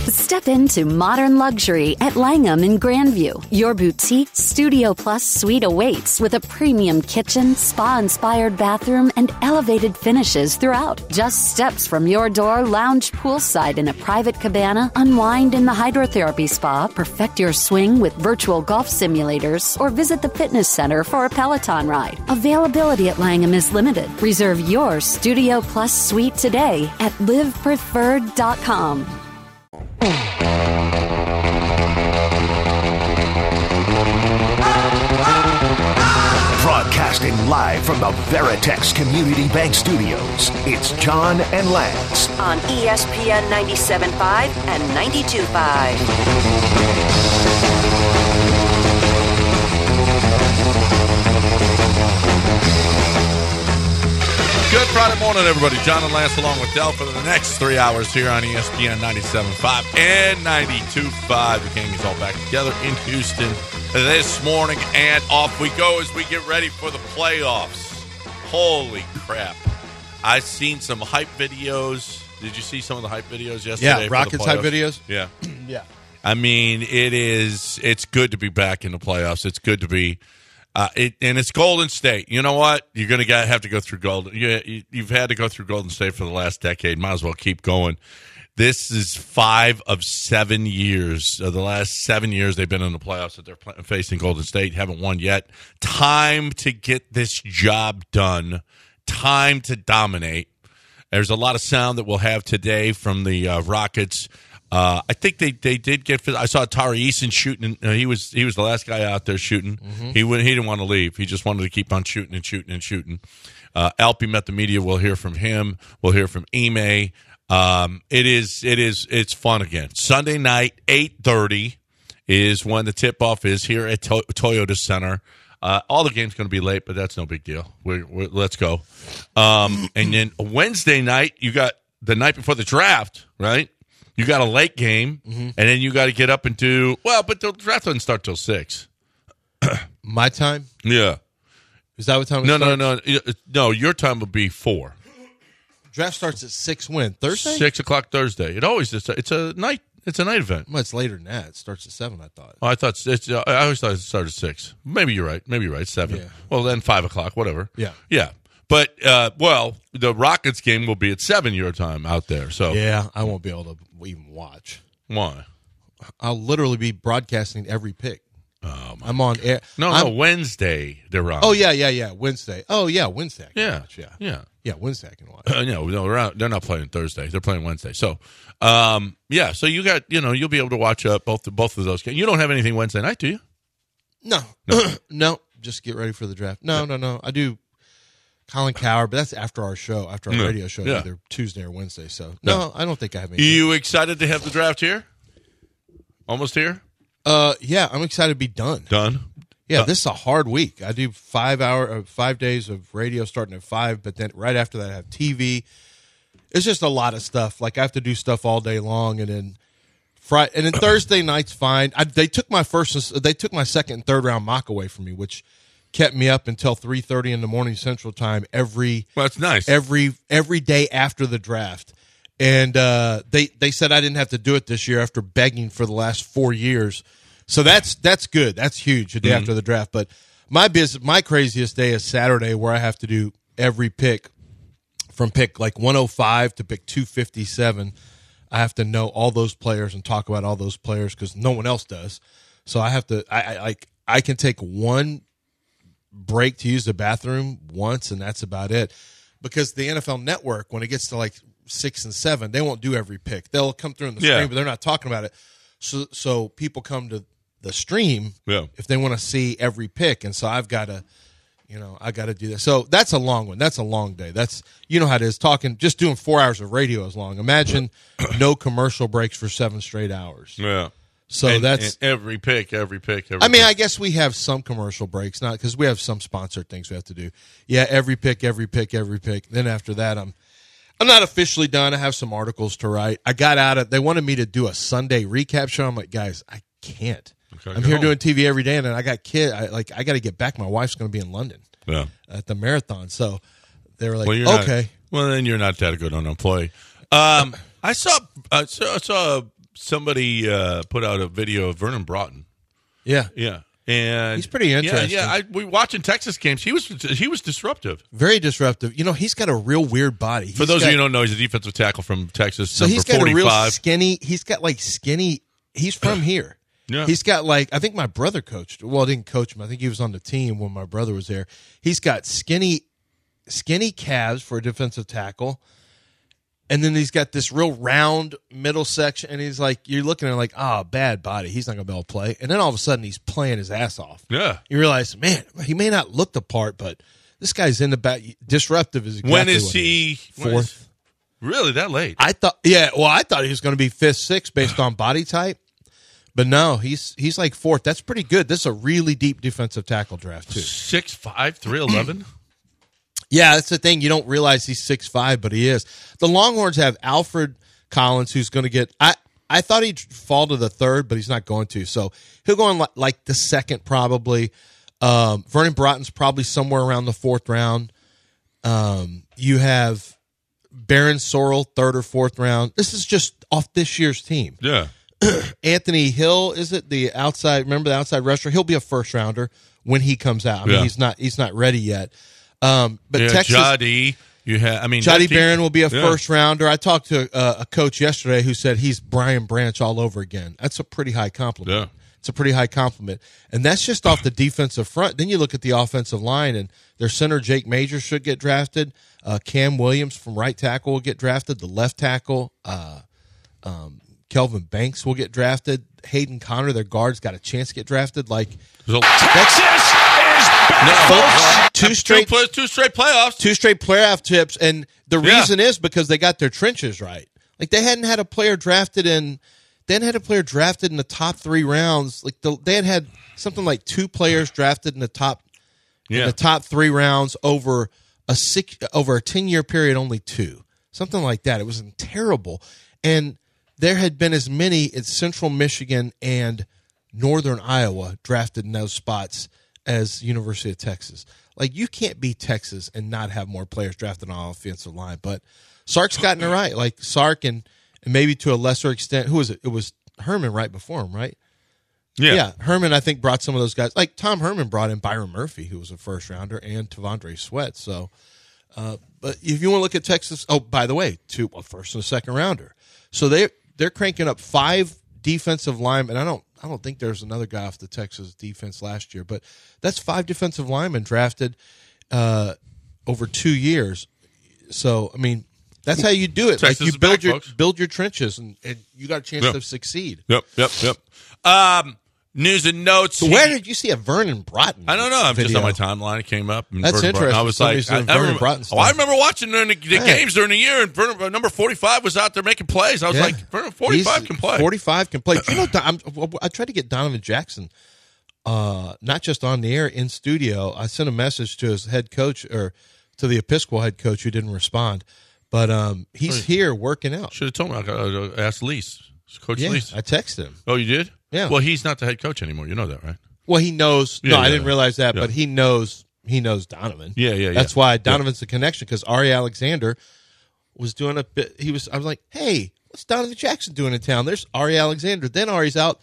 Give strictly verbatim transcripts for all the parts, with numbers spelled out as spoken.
Step into modern luxury at Langham in Grandview. Your boutique Studio Plus suite awaits with a premium kitchen, spa-inspired bathroom, and elevated finishes throughout. Just steps from your door, lounge poolside in a private cabana, unwind in the hydrotherapy spa, perfect your swing with virtual golf simulators, or visit the fitness center for a Peloton ride. Availability at Langham is limited. Reserve your Studio Plus suite today at live preferred dot com. Broadcasting live from the Veritex Community Bank Studios, it's John and Lance on E S P N ninety-seven point five and ninety-two point five. Good Friday morning, everybody. John and Lance along with Del for the next three hours here on E S P N ninety-seven point five and ninety-two point five. The Kangas all back together in Houston this morning, and off we go as we get ready for the playoffs. Holy crap. I've seen some hype videos. Did you see some of the hype videos yesterday? Yeah, Rockets hype videos? Yeah. Yeah. I mean, it is, it's good to be back in the playoffs. It's good to be, uh, it, and it's Golden State. You know what? You're going to have to go through Golden. You, you've had to go through Golden State for the last decade. Might as well keep going. This is five of seven years. Uh, the last seven years they've been in the playoffs that they're play- facing Golden State. Haven't won yet. Time to get this job done. Time to dominate. There's a lot of sound that we'll have today from the uh, Rockets. Uh, I think they, they did get. I saw Tari Eason shooting. Uh, he was he was the last guy out there shooting. Mm-hmm. He went, he didn't want to leave. He just wanted to keep on shooting and shooting and shooting. Uh, Alpy met the media. We'll hear from him. We'll hear from Ime. Um, it is, it is, it's fun again. Sunday night, eight thirty is when the tip-off is here at to- Toyota Center. Uh, all the game's going to be late, but that's no big deal. We're, we're, let's go. Um, and then Wednesday night, you got the night before the draft, right? You got a late game, mm-hmm. and then you got to get up and do, well, but the draft doesn't start till six. My time? Yeah. Is that what time it no, starts? No, no, no. No, your time will be four. Draft starts at six when? Thursday? Six o'clock Thursday. It always is. It's a night. It's a night event. Well, it's later than that. It starts at seven. I thought. Oh, I thought it's. I always thought it started at six. Maybe you're right. Maybe you're right. Seven. Yeah. Well, then five o'clock. Whatever. Yeah. Yeah. But uh, well, the Rockets game will be at seven your time out there. So yeah, I won't be able to even watch. Why? I'll literally be broadcasting every pick. Oh, I'm on air. No, I'm, no, Wednesday they're on. Oh yeah, yeah, yeah. Wednesday. Oh yeah, Wednesday. I can yeah, watch. yeah, yeah, yeah. Wednesday I can watch. Uh, no, no, they're not, they're not playing Thursday. They're playing Wednesday. So, um, yeah. So you got, you know, you'll be able to watch uh, both both of those games. You don't have anything Wednesday night, do you? No, no. no. Just get ready for the draft. No, no, no. I do Colin Cowherd, but that's after our show, after our yeah. radio show, yeah. either Tuesday or Wednesday. So no, no, I don't think I have any. You excited to have the draft here? Almost here? Uh, yeah, I'm excited to be done. Done. Yeah, uh, this is a hard week. I do five hour, uh, five days of radio starting at five, but then right after that I have T V. It's just a lot of stuff. Like I have to do stuff all day long, and then Friday, and then Thursday night's fine. I, they took my first, they took my second and third round mock away from me, which kept me up until three thirty in the morning Central Time every. Well, that's nice. Every every day after the draft, and uh, they they said I didn't have to do it this year after begging for the last four years. So that's that's good. That's huge the day mm-hmm. after the draft. But my business, my craziest day is Saturday, where I have to do every pick from pick like one oh five to pick two fifty-seven. I have to know all those players and talk about all those players because no one else does. So I have to. I, I like I can take one break to use the bathroom once, and that's about it. Because the N F L Network, when it gets to like six and seven, they won't do every pick. They'll come through in the yeah. screen, but they're not talking about it. So so people come to the stream yeah. if they want to see every pick, and so I've got to, you know, I got to do that. So that's a long one. That's a long day. That's, you know how it is. Talking, just doing four hours of radio is long. Imagine no commercial breaks for seven straight hours. Yeah. So and, that's and every pick, every pick. Every I mean, pick. I guess we have some commercial breaks, not because we have some sponsored things we have to do. Yeah, every pick, every pick, every pick. Then after that, I'm. I'm not officially done. I have some articles to write. I got out of. They wanted me to do a Sunday recap show. I'm like, guys, I can't. Okay, I'm here home. doing T V every day, and I got kid. I like. I got to get back. My wife's going to be in London. Yeah. At the marathon. So they were like, well, okay. Not, well, then you're not that good on an employee. Um, I saw. I saw. I saw somebody uh, put out a video of Vernon Broughton. Yeah. Yeah. And he's pretty interesting. Yeah, yeah. I, we watching Texas games. He was he was disruptive. Very disruptive. You know, he's got a real weird body. He's For those got, of you who don't know, he's a defensive tackle from Texas. So number he's got forty-five. a real skinny. He's got like skinny. He's from here. Yeah. He's got like I think my brother coached. Well, I didn't coach him. I think he was on the team when my brother was there. He's got skinny, skinny calves for a defensive tackle. And then he's got this real round middle section, and he's like, you're looking at him like, oh, bad body. He's not going to be able to play. And then all of a sudden, he's playing his ass off. Yeah. You realize, man, he may not look the part, but this guy's in the back. Disruptive is exactly When is what he? is. Fourth. When is, really, that late? I thought, yeah, well, I thought he was going to be fifth, sixth based on body type. But no, he's he's like fourth. That's pretty good. This is a really deep defensive tackle draft, too. six five, three eleven Yeah, that's the thing. You don't realize he's six five, but he is. The Longhorns have Alfred Collins, who's going to get I, – I thought he'd fall to the third, but he's not going to. So he'll go in like, like the second probably. Um, Vernon Broughton's probably somewhere around the fourth round. Um, you have Baron Sorrell, third or fourth round. This is just off this year's team. Yeah. Anthony Hill, is it the outside? Remember the outside rusher? He'll be a first rounder when he comes out. I mean, Yeah. he's not he's not ready yet. Um, but yeah, Texas, Jody, you have. I mean, Jody that team- Barron will be a yeah. first rounder. I talked to uh, a coach yesterday who said he's Brian Branch all over again. That's a pretty high compliment. Yeah. It's a pretty high compliment, and that's just off the defensive front. Then you look at the offensive line, and their center Jake Major should get drafted. Uh, Cam Williams from right tackle will get drafted. The left tackle, uh, um, Kelvin Banks will get drafted. Hayden Connor, their guard's got a chance to get drafted. Like So- Texas is back, folks, folks. two straight two, two straight playoffs. two straight playoff tips, and the Yeah. reason is because they got their trenches right. Like they hadn't had a player drafted in, they hadn't had a player drafted in the top three rounds. Like the, they had had something like two players drafted in the top, Yeah. in the top three rounds over a six over a ten year period. Only two, something like that. It was terrible, and there had been as many in Central Michigan and Northern Iowa drafted in those spots as University of Texas. Like, you can't be Texas and not have more players drafted on offensive line. But Sark's gotten it right. Like, Sark and, and maybe to a lesser extent, who was it? It was Herman right before him, right? Yeah. Yeah. Herman, I think, brought some of those guys. Like, Tom Herman brought in Byron Murphy, who was a first-rounder, and Tavondre Sweat. So, uh, but if you want to look at Texas, oh, by the way, two, a first and a second-rounder. So they, they're cranking up five defensive linemen. I don't I don't think there's another guy off the Texas defense last year, but that's five defensive linemen drafted uh, over two years. So, I mean, that's how you do it. Texas like you is build back, your folks. build your trenches, and, and you got a chance Yep. to succeed. Yep, yep, yep. Um, news and notes. So where did you see a Vernon Broughton? I don't know. I'm video? just on my timeline. It came up. And That's Vernon Broughton- interesting. I was Somebody's like, doing I, I Vernon remember, Broughton oh, stuff. I remember watching during the, the Man. games during the year, and Vernon, number forty-five was out there making plays. I was Yeah. like, Vernon, forty-five He's- can play. forty-five can play. You know, I'm, I tried to get Donovan Jackson, uh, not just on the air, in studio. I sent a message to his head coach or to the Episcopal head coach who didn't respond. But um, he's here working out. Should have told me. I got uh, asked Lease, Coach Yeah, Lease. I texted him. Oh, you did? Yeah. Well, he's not the head coach anymore. You know that, right? Well, he knows. Yeah, no, I yeah. didn't realize that, Yeah. but he knows. He knows Donovan. Yeah, yeah, yeah. That's why Donovan's the connection, because Ari Alexander was doing a bit. He was. I was like, hey, what's Donovan Jackson doing in town? There's Ari Alexander. Then Ari's out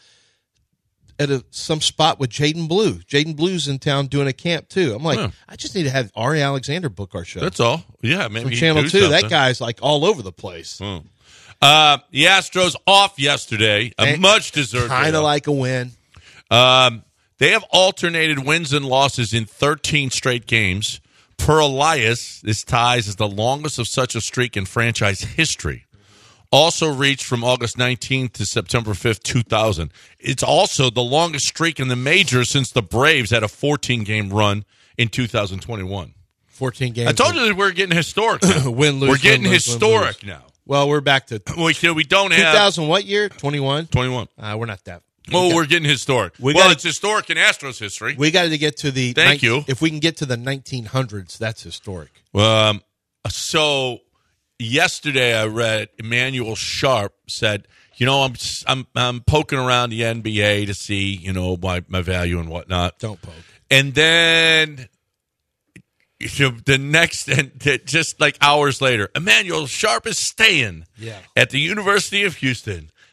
at a, some spot with Jaden Blue. Jaden Blue's in town doing a camp too. I'm like, Huh. I just need to have Ari Alexander book our show. That's all. Yeah, maybe from he'd Channel do Two. That something. guy's like all over the place. Oh. Uh, the Astros off yesterday. A And much deserved. Kind day of off. like a win. Um, they have alternated wins and losses in thirteen straight games. Per Elias, this ties is the longest of such a streak in franchise history. Also reached from August nineteenth to September fifth, two thousand. It's also the longest streak in the majors since the Braves had a fourteen-game run in two thousand twenty-one. fourteen games. I told you that we're getting historic now. Win, lose, We're getting win, lose, win, historic lose. now. Well, we're back to We, we don't have two thousand. What year? twenty-one. twenty-one. Uh, we're not that. Oh, we got, we're getting historic. we well, gotta- it's historic in Astros history. we got to get to the. Thank nine- you. If we can get to the nineteen hundreds, that's historic. Um, so yesterday I read Emmanuel Sharp said, you know, I'm I'm I'm poking around the N B A to see, you know, my, my value and whatnot. Don't poke. And then you know, the next, and just like hours later, Emmanuel Sharp is staying Yeah. at the University of Houston.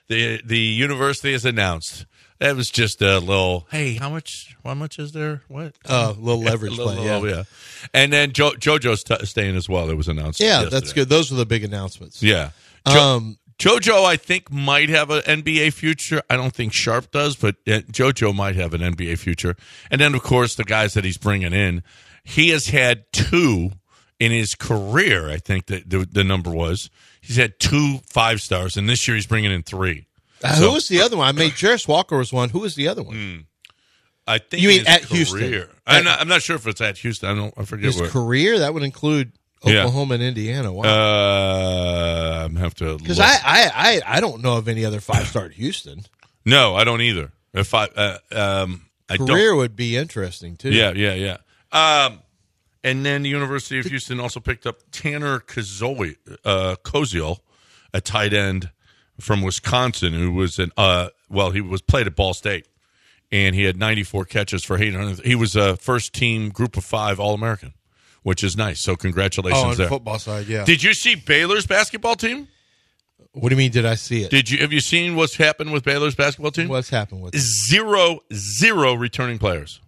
the the university has announced. That was just a little, hey, how much How much is there? What? Uh, a little leverage little, play, yeah. little, yeah. And then jo- JoJo's t- staying as well. It was announced Yeah, yesterday. that's good. Those were the big announcements. Yeah. Jo- Um, JoJo, I think, might have an N B A future. I don't think Sharp does, but uh, JoJo might have an N B A future. And then, of course, the guys that he's bringing in. He has had two in his career, I think that the, the number was. He's had two five stars, and this year he's bringing in three. Uh, So- who was the other one? I mean, Jarris Walker was one. Who was the other one? Mm. I think You mean his at career. Houston? I'm not, I'm not sure if it's at Houston. I don't. I forget His where. career? That would include Yeah. Oklahoma and Indiana. Wow. Uh, I'm have to Because look. I, I, I, I don't know of any other five star at Houston. No, I don't either. If I uh, um, I Career don't. would be interesting too. Yeah, yeah, yeah. Um, and then the University of Houston also picked up Tanner Koziol, uh, Koziol, a tight end from Wisconsin, who was an uh, well, he was played at Ball State, and he had ninety-four catches for eight hundred. He was a first team Group of Five All American, which is nice. So congratulations Oh, on the there. football side, yeah. Did you see Baylor's basketball team? What do you mean? Did I see it? Did you have you seen what's happened with Baylor's basketball team? What's happened with it? Zero, zero returning players.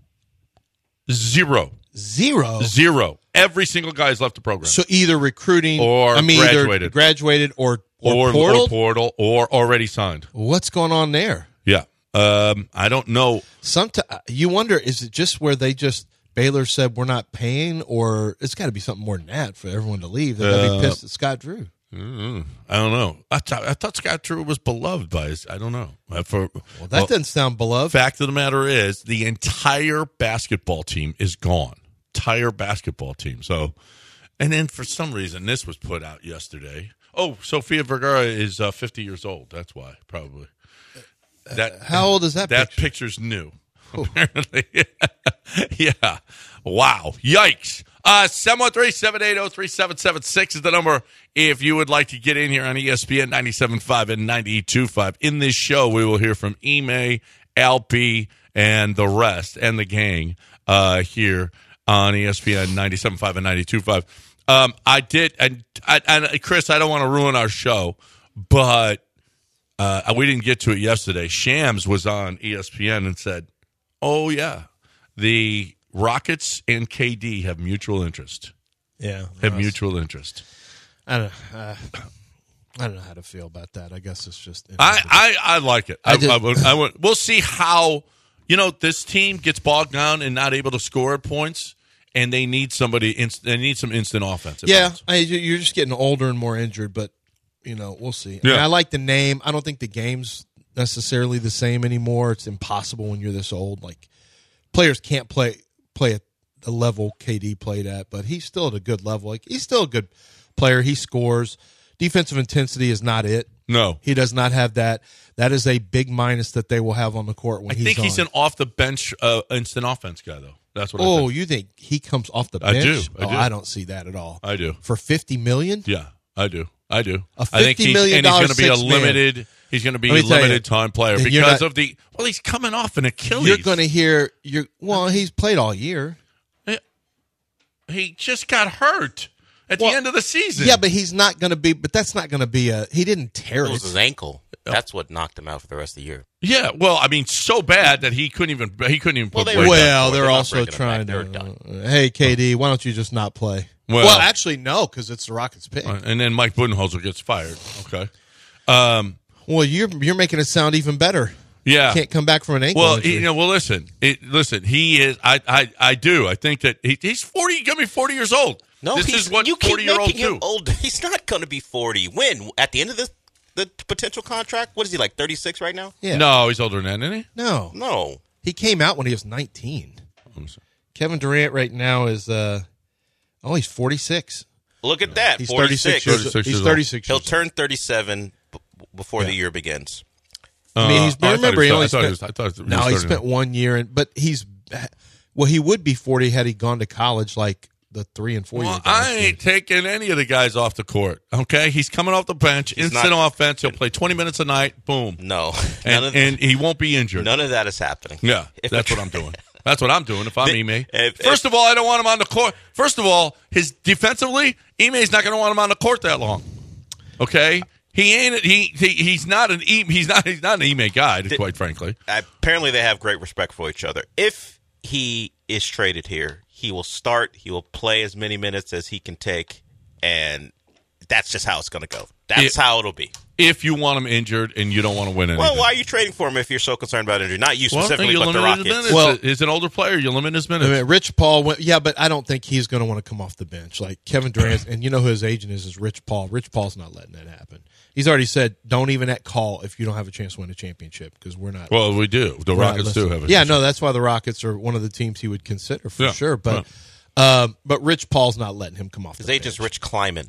Zero. Zero? Zero. Every single guy has left the program. So either recruiting Or I mean, graduated. either graduated or or, or, portal. or portal or already signed. What's going on there? Yeah. Um, I don't know. Sometimes you wonder, is it just where they just Baylor said we're not paying, or it's got to be something more than that for everyone to leave? They're going to Uh, be pissed at Scott Drew. Mm, I don't know. I, th- I thought Scott Drew was beloved by his. I don't know. Uh, for, Well, that doesn't sound beloved. Fact of the matter is, the entire basketball team is gone. Entire basketball team. So, and then for some reason, this was put out yesterday. Oh, Sofia Vergara is uh, fifty years old. That's why, probably. That How old is that? That picture? picture's new. Apparently, yeah. Wow. Yikes. Uh, seven one three, seven eight zero, three seven seven six is the number if you would like to get in here on E S P N ninety-seven point five and ninety-two point five. In this show, we will hear from Ime, Alpi, and the rest, and the gang uh, here on E S P N ninety-seven point five and ninety-two point five. Um, I did, and, I, and Chris, I don't want to ruin our show, but uh, we didn't get to it yesterday. Shams was on E S P N and said, oh, yeah, the Rockets and K D have mutual interest. Yeah, Have mutual interest. I don't. Uh, I don't know how to feel about that. I guess it's just. I, I, I like it. I, I did- I, would, I would, we'll see how, you know, this team gets bogged down and not able to score at points, and they need somebody, inst- they need some instant offense. at yeah, points. I, you're just getting older and more injured, but you know we'll see. I, Yeah. mean, I like the name. I don't think the game's necessarily the same anymore. It's impossible when you're this old. Like players can't play play at the level K D played at, but he's still at a good level. Like he's still a good player. He scores. Defensive intensity is not it. No. He does not have that. That is a big minus that they will have on the court when I he's think he's on. an off the bench uh, instant offense guy, though. That's what I Oh, think. you think he comes off the I bench? do, I oh, do. I don't see that at all. I do. For fifty million? Yeah, I do. I do. A I think fifty he's, million and he's dollar going to be a six man. limited. He's going to be Let a me tell you, limited time player and you're because not- of the. Well, he's coming off an Achilles. You're going to hear you. Well, he's played all year. He just got hurt at Well, the end of the season. Yeah, but he's not going to be. But that's not going to be a. He didn't tear It was it. his ankle. That's what knocked him out for the rest of the year. yeah. Well, I mean, so bad that he couldn't even. He couldn't even Well, put they weight were- down. Well, They're they're not also bringing him trying back. to. They're uh, hey, K D, why don't you just not play? Well- Well, actually, no, because it's the Rockets' pick. Uh, And then Mike Budenholzer gets fired. Okay. Um. Well, you're you're making it sound even better. Yeah. Can't come back from an ankle Well, injury. you know, well, listen, it, listen. He is. I, I, I do. I think that he, he's forty. He's gonna be forty years old. No, this he's, is what you keep forty-year-olds making him do. old. He's not going to be forty. When? At the end of the the potential contract? What is he, like thirty-six right now? yeah. No, he's older than that, isn't he? no, No. he came out when he was nineteen. I'm sorry. Kevin Durant right now is. uh Oh, he's forty-six. Look at that. He's forty-six. thirty-six years. thirty-six He's years old. thirty-six. He'll years old. turn thirty-seven b- before the Yeah. year begins. I mean, he's. Uh, oh, I thought remember, he he was- only I thought he spent. was- I thought he was no, he starting spent to- one year, in, but he's. Well, he would be forty had he gone to college like the three and four Well, year guys I did. ain't taking any of the guys off the court. Okay, he's coming off the bench, He's instant not- offense. He'll play twenty minutes a night. Boom, No. and, None, of, and he won't be injured. none of that is happening. Yeah, If that's it- what I'm doing. That's what I'm doing if I'm The- Ime. if- First of all, I don't want him on the court. First of all, his defensively, Ime's not going to want him on the court that long. Okay, He ain't. He, he he's not an e, he's not he's not an Ime guy, Did, quite frankly. Apparently, they have great respect for each other. If he is traded here, he will start. He will play as many minutes as he can take, and that's just how it's going to go. That's it, how it'll be. If you want him injured and you don't want to win anything. Well, why are you trading for him if you're so concerned about injury? Not you specifically, well, but the Rockets. Minutes. Well, he's an older player. You limit his minutes. I mean, Rich Paul, went, yeah, but I don't think he's going to want to come off the bench. Like Kevin Durant, and you know who his agent is, is Rich Paul. Rich Paul's not letting that happen. He's already said, don't even at call if you don't have a chance to win a championship because we're not. Well, we do. The Rockets do have a Yeah, chance. no, that's why the Rockets are one of the teams he would consider for yeah, sure. But yeah. um, but Rich Paul's not letting him come off his the bench. His agent is Rich Kleiman.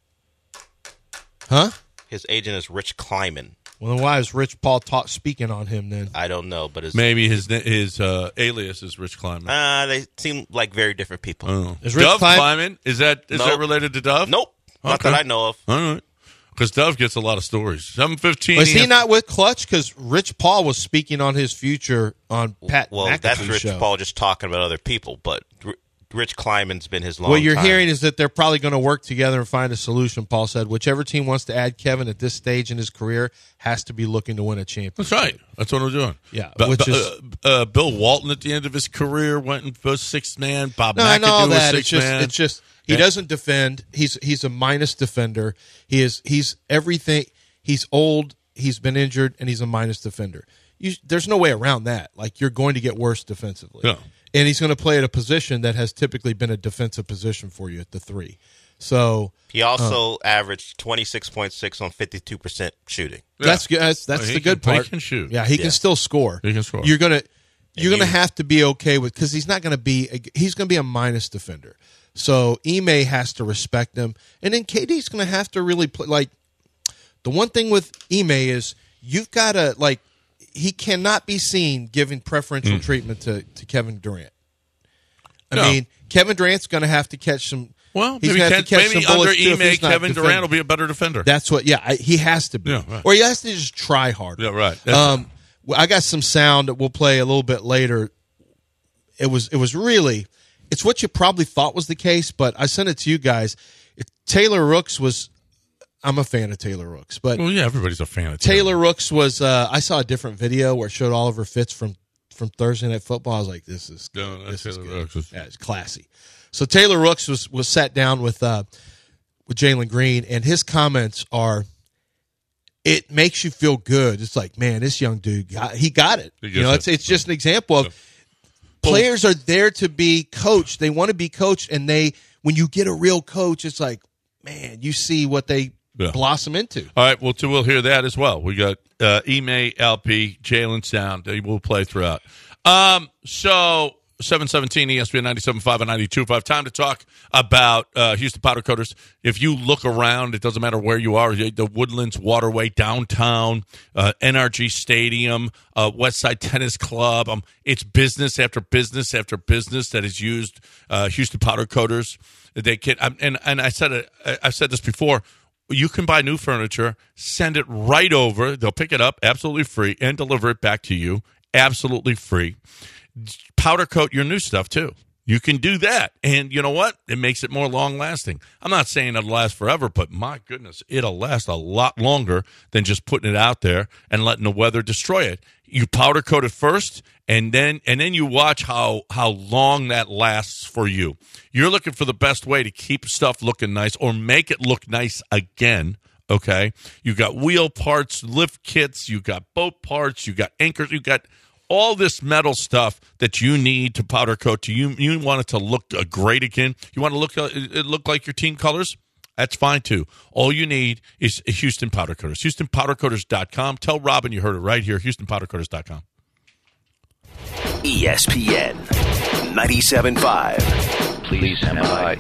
Huh? His agent is Rich Kleiman. Well, then why is Rich Paul talk, speaking on him then? I don't know, but his, maybe his his uh, alias is Rich Kleiman. Uh, they seem like very different people. Oh. Is Rich Dove Kleiman? Kleiman? Is that is Nope. that related to Dove? Nope, not Okay. that I know of. All right, because Dove gets a lot of stories. seven fifteen Was he has- not with Clutch? Because Rich Paul was speaking on his future on Pat Well, McAfee's that's Rich show. Paul just talking about other people, but R- Rich Kleiman's been his long What you're time. hearing is that they're probably going to work together and find a solution. Paul said, whichever team wants to add Kevin at this stage in his career has to be looking to win a championship. That's right. That's what we're doing. Yeah, But, which but, is- uh, uh, Bill Walton at the end of his career went and was sixth man. Bob No, I know all McAdoo was that. It's sixth just, man. it's just he Yeah. doesn't defend. He's he's a minus defender. He is he's everything. He's old. He's been injured, and he's a minus defender. You, there's no way around that. Like you're going to get worse defensively. Yeah. And he's going to play at a position that has typically been a defensive position for you at the three. So He also uh, averaged twenty-six point six on fifty-two percent shooting. Yeah. that's good. That's, that's Well, he the good can- he part. can shoot. Yeah, he Yeah. can still score. He can score. You're gonna you're gonna you- have to be okay with because he's not gonna be a, he's gonna be a minus defender. So Ime has to respect him, and then K D's gonna have to really play. Like the one thing with Ime is you've got to like he cannot be seen giving preferential Mm. treatment to, to Kevin Durant. I No. mean, Kevin Durant's going to have to catch some. Well, he's maybe, gonna have Ken, to catch maybe some under bullets, too, if Ime, he's not Kevin Durant defending. will be a better defender. That's what. Yeah, I, he has to be, Yeah, right. or he has to just try harder. Yeah, right. That's- Um, well, I got some sound that we'll play a little bit later. It was it was really it's what you probably thought was the case, but I sent it to you guys. It, Taylor Rooks was. I'm a fan of Taylor Rooks, but well, yeah, everybody's a fan of Taylor Rooks was. Uh, I saw a different video where it showed Oliver Fitz from from Thursday Night Football. I was like, this is No, that's this is Taylor good. Rooks is- Yeah, it's classy. So Taylor Rooks was was sat down with uh, with Jalen Green, and his comments are. It makes you feel good. It's like, man, this young dude got he got it. He gets You know, it. it's it's just an example of players are there to be coached. They want to be coached, and they when you get a real coach, it's like, man, you see what they Yeah. blossom into. All right, well, too, we'll hear that as well. We got uh, Ime, L P, Jalen Sound. They will play throughout. Um, so seven seventeen E S P N ninety-seven point five and ninety-two point five. Time to talk about uh, Houston Powder Coaters. If you look around, it doesn't matter where you are, the Woodlands Waterway, downtown, uh, N R G Stadium, uh, Westside Tennis Club. Um, it's business after business after business that has used uh, Houston Powder Coaters. They can, um, and and I said it, I've said this before. You can buy new furniture, send it right over. They'll pick it up absolutely free and deliver it back to you absolutely free. Powder coat your new stuff, too. You can do that. And you know what? It makes it more long-lasting. I'm not saying it'll last forever, but my goodness, it'll last a lot longer than just putting it out there and letting the weather destroy it. You powder coat it first, and then and then you watch how, how long that lasts for you. You're looking for the best way to keep stuff looking nice or make it look nice again. Okay, you got wheel parts, lift kits, you got boat parts, you got anchors, you got all this metal stuff that you need to powder coat. To you, you want it to look uh, great again. You want to look uh, it look like your team colors. That's fine too. All you need is Houston Powder Coaters. Houston Powder Coaters dot com. Tell Robin you heard it right here. Houston Powder Coaters dot com. E S P N ninety-seven point five. Please stand by.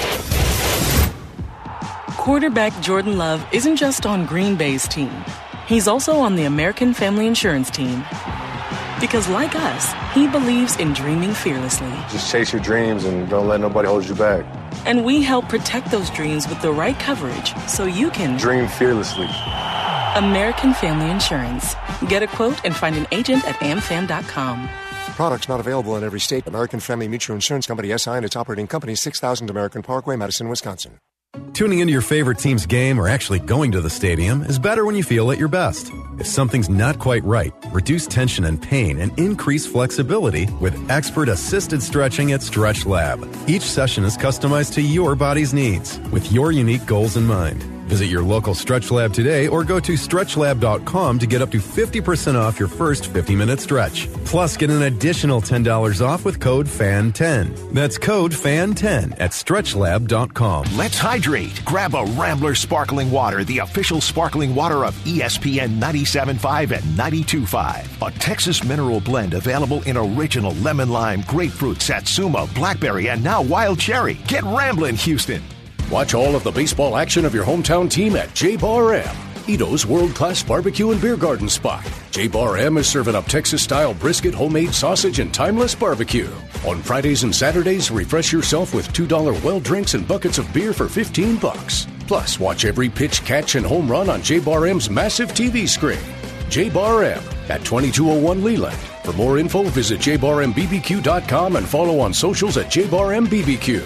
Quarterback Jordan Love isn't just on Green Bay's team. He's also on the American Family Insurance team. Because like us, he believes in dreaming fearlessly. Just chase your dreams and don't let nobody hold you back. And we help protect those dreams with the right coverage so you can Dream fearlessly. American Family Insurance. Get a quote and find an agent at am fam dot com. Products not available in every state. American Family Mutual Insurance Company, S I and its operating company, six thousand American Parkway, Madison, Wisconsin. Tuning into your favorite team's game or actually going to the stadium is better when you feel at your best. If something's not quite right, reduce tension and pain and increase flexibility with expert-assisted stretching at Stretch Lab. Each session is customized to your body's needs with your unique goals in mind. Visit your local Stretch Lab today or go to stretch lab dot com to get up to fifty percent off your first fifty-minute stretch. Plus, get an additional ten dollars off with code F A N ten. That's code F A N ten at stretch lab dot com. Let's hydrate. Grab a Rambler Sparkling Water, the official sparkling water of E S P N ninety-seven point five and ninety-two point five. A Texas mineral blend available in original lemon lime, grapefruit, satsuma, blackberry, and now wild cherry. Get Ramblin', Houston. Watch all of the baseball action of your hometown team at J Bar M, Ito's world-class barbecue and beer garden spot. J Bar M is serving up Texas-style brisket, homemade sausage, and timeless barbecue. On Fridays and Saturdays, refresh yourself with two dollar well drinks and buckets of beer for fifteen bucks. Plus, watch every pitch, catch, and home run on J Bar M's massive T V screen. J Bar M at twenty-two oh one Leland. For more info, visit j bar m b b q dot com and follow on socials at J Bar M B B Q.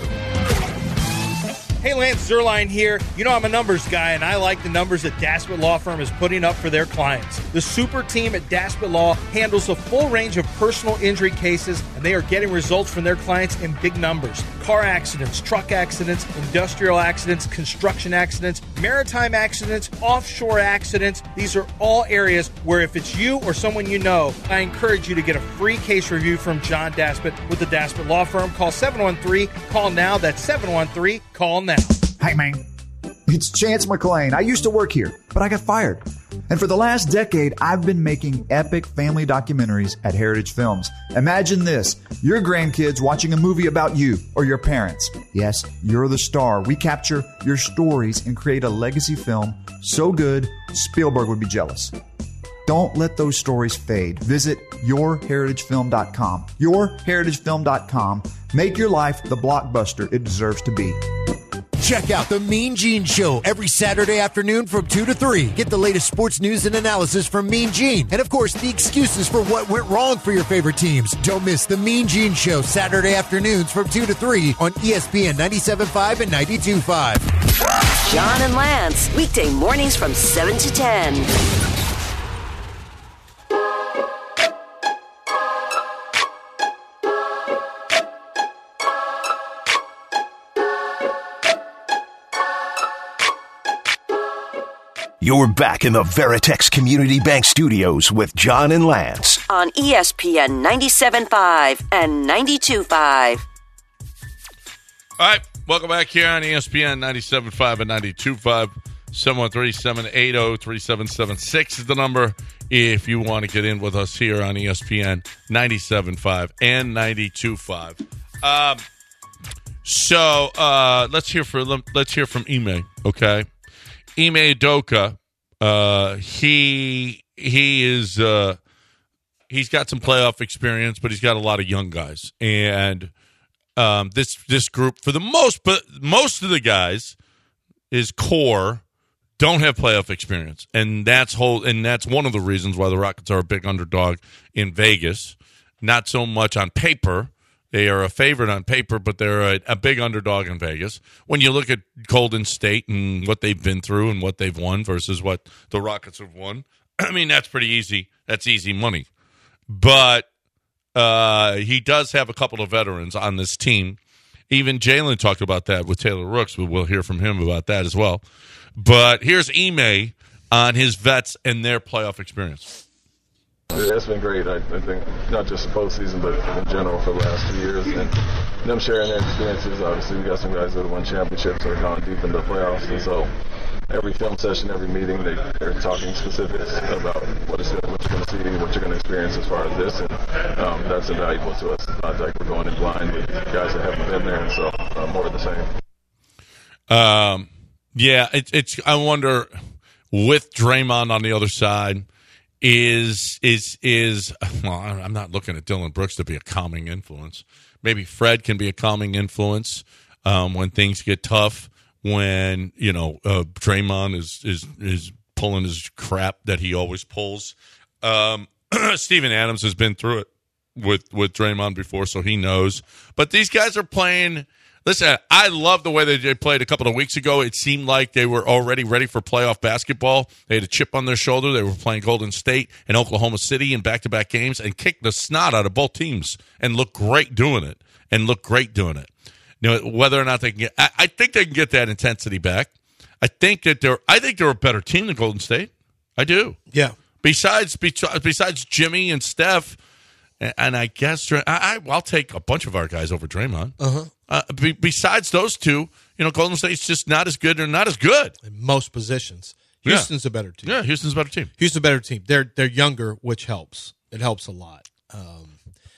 Hey, Lance Zerline here. You know I'm a numbers guy, and I like the numbers that Daspit Law Firm is putting up for their clients. The super team at Daspit Law handles a full range of personal injury cases, and they are getting results from their clients in big numbers. Car accidents, truck accidents, industrial accidents, construction accidents, maritime accidents, offshore accidents. These are all areas where if it's you or someone you know, I encourage you to get a free case review from John Daspit with the Daspit Law Firm. Call seven one three, call now. That's seven one three, call now. Hey, man. It's Chance McClain. I used to work here, but I got fired. And for the last decade, I've been making epic family documentaries at Heritage Films. Imagine this. Your grandkids watching a movie about you or your parents. Yes, you're the star. We capture your stories and create a legacy film so good, Spielberg would be jealous. Don't let those stories fade. Visit your heritage film dot com. your heritage film dot com. Make your life the blockbuster it deserves to be. Check out the Mean Gene Show every Saturday afternoon from two to three. Get the latest sports news and analysis from Mean Gene. And, of course, the excuses for what went wrong for your favorite teams. Don't miss the Mean Gene Show Saturday afternoons from two to three on E S P N ninety-seven point five and ninety-two point five. John and Lance, weekday mornings from seven to ten. You're back in the Veritex Community Bank Studios with John and Lance. On E S P N ninety-seven point five and ninety-two point five. All right, welcome back here on E S P N ninety-seven point five and ninety-two point five. seven one three, seven eight zero, three seven seven six is the number if you want to get in with us here on E S P N ninety-seven point five and ninety-two point five. Um, so uh, let's hear for let's hear from Ime, okay? Ime Udoka, uh, he he is uh, he's got some playoff experience, but he's got a lot of young guys, and um, this this group for the most, but most of the guys, his core, don't have playoff experience, and that's whole and that's one of the reasons why the Rockets are a big underdog in Vegas. Not so much on paper. They are a favorite on paper, but they're a, a big underdog in Vegas. When you look at Golden State and what they've been through and what they've won versus what the Rockets have won, I mean, that's pretty easy. That's easy money. But uh, he does have a couple of veterans on this team. Even Jalen talked about that with Taylor Rooks. We'll hear from him about that as well. But here's Ime on his vets and their playoff experience. Yeah, it's been great. I, I think not just the postseason, but in general for the last two years, and them sharing their experiences. Obviously, we got some guys that have won championships and are gone deep into the playoffs, and so every film session, every meeting, they, they're talking specifics about what, is, what you're going to see, what you're going to experience as far as this, and um, that's invaluable to us. It's not like we're going in blind with guys that haven't been there, and so uh, more of the same. Um, yeah, it, it's. I wonder with Draymond on the other side. Is is is well? I'm not looking at Dylan Brooks to be a calming influence. Maybe Fred can be a calming influence um, when things get tough. When you know uh, Draymond is is is pulling his crap that he always pulls. Um, Steven Adams has been through it with with Draymond before, so he knows. But these guys are playing Listen, I love the way they played a couple of weeks ago. It seemed like they were already ready for playoff basketball. They had a chip on their shoulder. They were playing Golden State and Oklahoma City in back-to-back games and kicked the snot out of both teams and looked great doing it. And looked great doing it. You know, whether or not they can get, I, I think they can get that intensity back. I think that they're, I think they're a better team than Golden State. I do. Yeah. Besides, besides Jimmy and Steph, and I guess I, I, I'll take a bunch of our guys over Draymond. Uh-huh. Uh, be, besides those two, you know, Golden State's just not as good. They're not as good in most positions. Houston's yeah. a better team. Yeah, Houston's a better team. Houston's a better team. They're they're younger, which helps. It helps a lot. Um,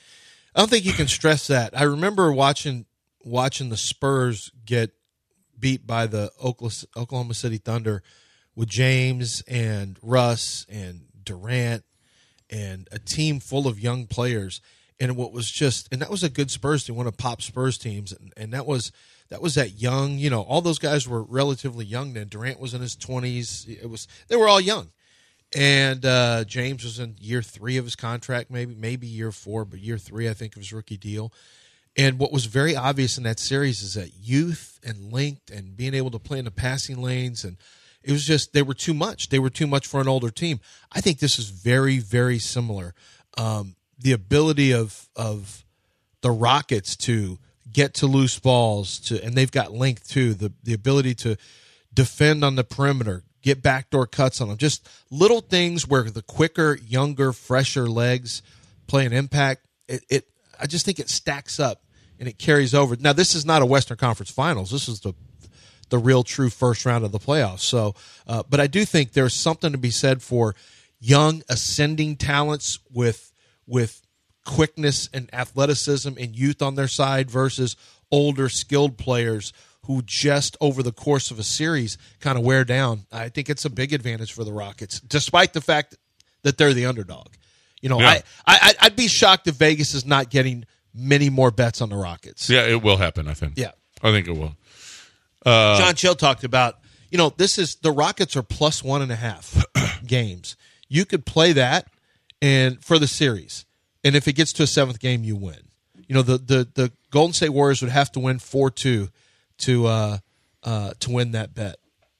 I don't think you can stress that. I remember watching watching the Spurs get beat by the Oklahoma City Thunder with James and Russ and Durant and a team full of young players. And what was just, and that was a good Spurs team, one of Pop Spurs teams, and, and that was that was that young. You know, all those guys were relatively young then. Durant was in his twenties. It was they were all young, and uh, James was in year three of his contract, maybe maybe year four, but year three I think of his rookie deal. And what was very obvious in that series is that youth and length and being able to play in the passing lanes, and it was just they were too much. They were too much for an older team. I think this is very very similar. Um, the ability of of the Rockets to get to loose balls, to and they've got length too. The the ability to defend on the perimeter, get backdoor cuts on them. Just little things where the quicker, younger, fresher legs play an impact. It, it I just think it stacks up and it carries over. Now this is not a Western Conference Finals. This is the the real true first round of the playoffs. So, uh, but I do think there's something to be said for young ascending talents with with quickness and athleticism and youth on their side versus older skilled players who just over the course of a series kind of wear down. I think it's a big advantage for the Rockets, despite the fact that they're the underdog. You know, yeah. I, I, I'd be shocked if Vegas is not getting many more bets on the Rockets. Yeah, it will happen, I think. Yeah. I think it will. Uh, John Chill talked about, you know, this is the Rockets are plus one and a half games. You could play that and for the series. And if it gets to a seventh game, you win. You know, the the, the Golden State Warriors would have to win four two to uh, uh, to win that bet.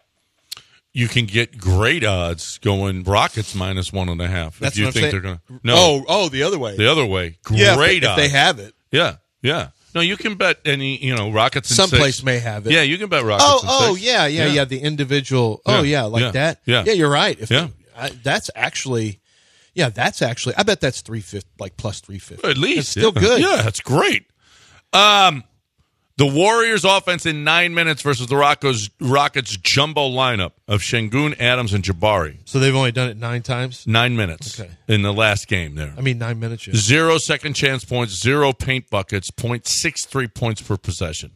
You can get great odds going Rockets minus one and a half. That's if you what I'm think saying. they're going to. No. Oh, oh, the other way. The other way. Great yeah, if, odds. if they have it. Yeah, yeah. No, you can bet any, you know, Rockets in Someplace six. may have it. Yeah, you can bet Rockets oh, in oh, six. yeah, yeah, yeah, yeah. The individual. Oh, yeah, yeah like yeah, that. Yeah. Yeah, you're right. If yeah. they, I, that's actually, yeah, that's actually, I bet that's three fifty, like plus three fifty. At least. It's still yeah. good. Yeah, that's great. Um, the Warriors offense in nine minutes versus the Rockets, Rockets jumbo lineup of Şengün, Adams, and Jabari. So they've only done it nine times? Nine minutes okay. in the last game there. I mean, nine minutes. Yeah. Zero second chance points, zero paint buckets, point six three points per possession.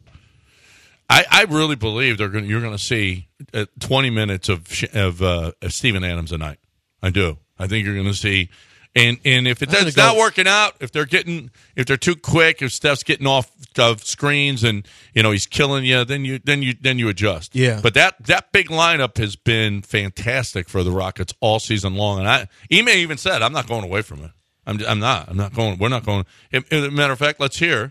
I, I really believe they're going. You're going to see uh, twenty minutes of of, uh, of Steven Adams a night. I do. I think you're going to see, and and if it does, it's not working out, if they're getting, if they're too quick, if Steph's getting off of screens and you know he's killing you, then you then you then you adjust. Yeah. But that that big lineup has been fantastic for the Rockets all season long, and I Ime even said, "I'm not going away from it. I'm I'm not. I'm not going. We're not going." As a matter of fact, let's hear,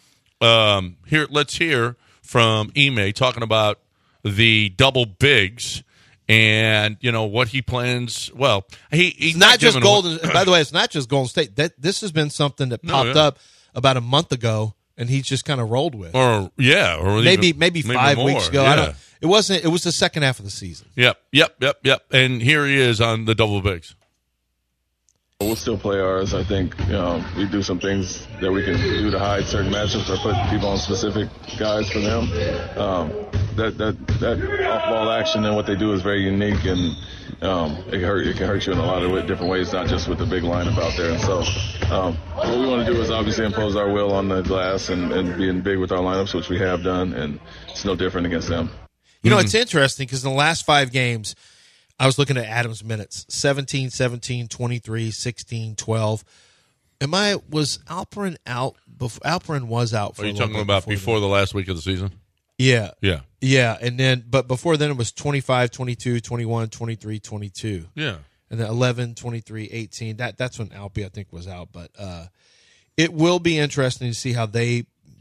um, here let's hear. from Ime talking about the double bigs and, you know, what he plans. Well, he, he's not, not just Golden. Away. By the way, it's not just Golden State. That this has been something that popped no, yeah. up about a month ago, and he's just kind of rolled with. Or yeah, or maybe even, maybe five maybe weeks ago. Yeah. I don't. It wasn't. It was the second half of the season. Yep, yep, yep, yep. And here he is on the double bigs. We'll still play ours. I think you know, we do some things that we can do to hide certain matchups or put people on specific guys for them. Um, that that that off-ball action and what they do is very unique, and um, it can hurt. It can hurt you in a lot of different ways, not just with the big lineup out there. And so, um, what we want to do is obviously impose our will on the glass and, and being big with our lineups, which we have done, and it's no different against them. You know, Mm-hmm. it's interesting because in the last five games, I was looking at Adams' minutes, seventeen, seventeen, twenty-three, sixteen, twelve. Am I, was Alperin out? Before, Alperin was out for Are a you little talking bit about before, before the last week of the season? Yeah. Yeah. Yeah. And then, but before then it was twenty-five, twenty-two, twenty-one, twenty-three, twenty-two. Yeah. And then eleven, twenty-three, eighteen. That, that's when Alpe, I think, was out. But uh, it will be interesting to see how they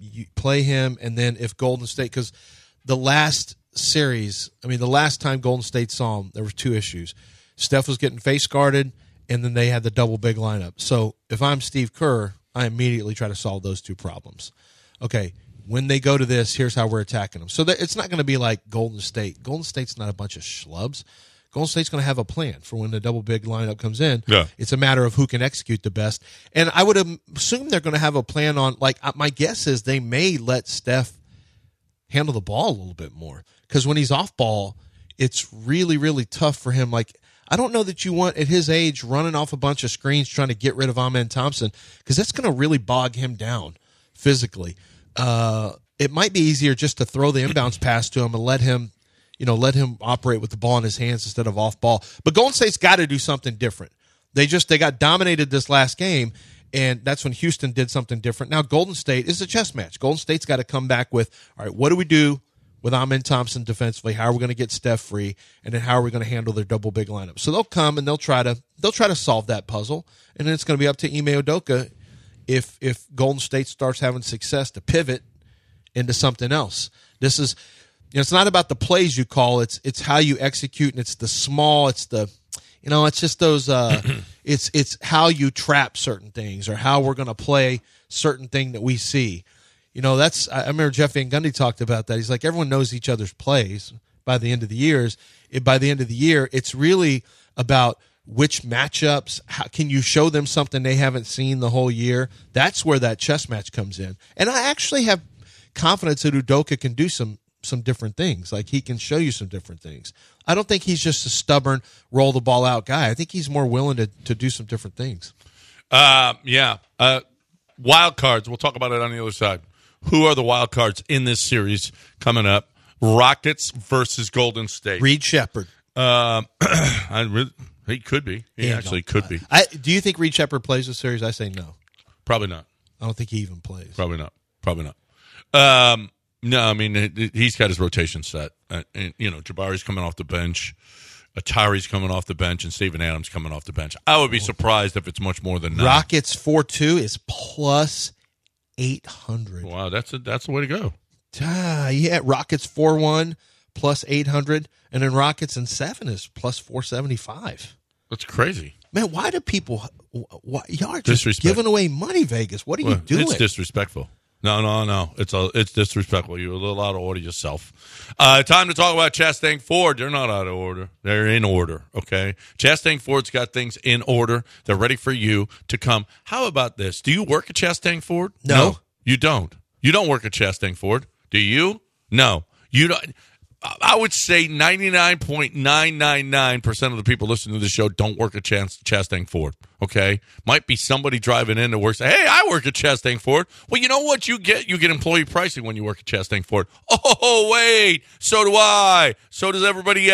you play him, and then if Golden State, because the last series, I mean, the last time Golden State saw him, there were two issues. Steph was getting face guarded, and then they had the double big lineup. So if I'm Steve Kerr, I immediately try to solve those two problems. Okay, when they go to this, here's how we're attacking them. So that it's not going to be like Golden State. Golden State's not a bunch of schlubs. Golden State's going to have a plan for when the double big lineup comes in. Yeah. It's a matter of who can execute the best. And I would assume they're going to have a plan on, like, my guess is they may let Steph handle the ball a little bit more. Because when he's off ball, it's really, really tough for him. Like, I don't know that you want, at his age, running off a bunch of screens trying to get rid of Amen Thompson, because that's going to really bog him down physically. Uh, it might be easier just to throw the inbounds pass to him and let him, you know, let him operate with the ball in his hands instead of off ball. But Golden State's got to do something different. They just they got dominated this last game, and that's when Houston did something different. Now Golden State is a chess match. Golden State's got to come back with, all right, what do we do with Amen Thompson defensively? How are we going to get Steph free? And then how are we going to handle their double big lineup? So they'll come and they'll try to they'll try to solve that puzzle, and then it's going to be up to Ime Udoka if if Golden State starts having success to pivot into something else. This is, you know, it's not about the plays you call, it's it's how you execute, and it's the small, it's the, you know, it's just those uh it's it's how you trap certain things, or how we're going to play certain thing that we see. You know, that's, I remember Jeff Van Gundy talked about that. He's like, everyone knows each other's plays by the end of the years. It, by the end of the year, it's really about which matchups, how can you show them something they haven't seen the whole year? That's where that chess match comes in. And I actually have confidence that Udoka can do some some different things. Like, he can show you some different things. I don't think he's just a stubborn, roll the ball out guy. I think he's more willing to, to do some different things. Uh, yeah. Uh, wild cards. We'll talk about it on the other side. Who are the wild cards in this series coming up? Rockets versus Golden State. Reed Sheppard. Uh, I really, he could be. He Yeah, actually no, could be. I, do you think Reed Sheppard plays the series? I say no. Probably not. I don't think he even plays. Probably not. Probably not. Um, no, I mean, he's got his rotation set. Uh, and, you know, Jabari's coming off the bench. Atari's coming off the bench, and Steven Adams coming off the bench. I would be surprised if it's much more than nine. Rockets four two is plus eight hundred. Wow, that's a, that's the way to go. Ah, yeah, Rockets four one plus eight hundred, and then Rockets in seven is plus four seventy-five. That's crazy. Man, why do people, why, y'all are just Disrespect. giving away money, Vegas. What are Well, you doing? It's disrespectful. No, no, no. It's a, it's disrespectful. You're a little out of order yourself. Uh, time to talk about Chastang Ford. They're not out of order. They're in order, okay? Chastang Ford's got things in order. They're ready for you to come. How about this? Do you work at Chastang Ford? No. no. You don't. You don't work at Chastang Ford. Do you? No. You don't. I would say ninety-nine point nine nine nine percent of the people listening to the show don't work at Chast- Chastang Ford, okay? Might be somebody driving in that works, hey, I work at Chastang Ford. Well, you know what you get? You get employee pricing when you work at Chastang Ford. Oh, wait, so do I. So does everybody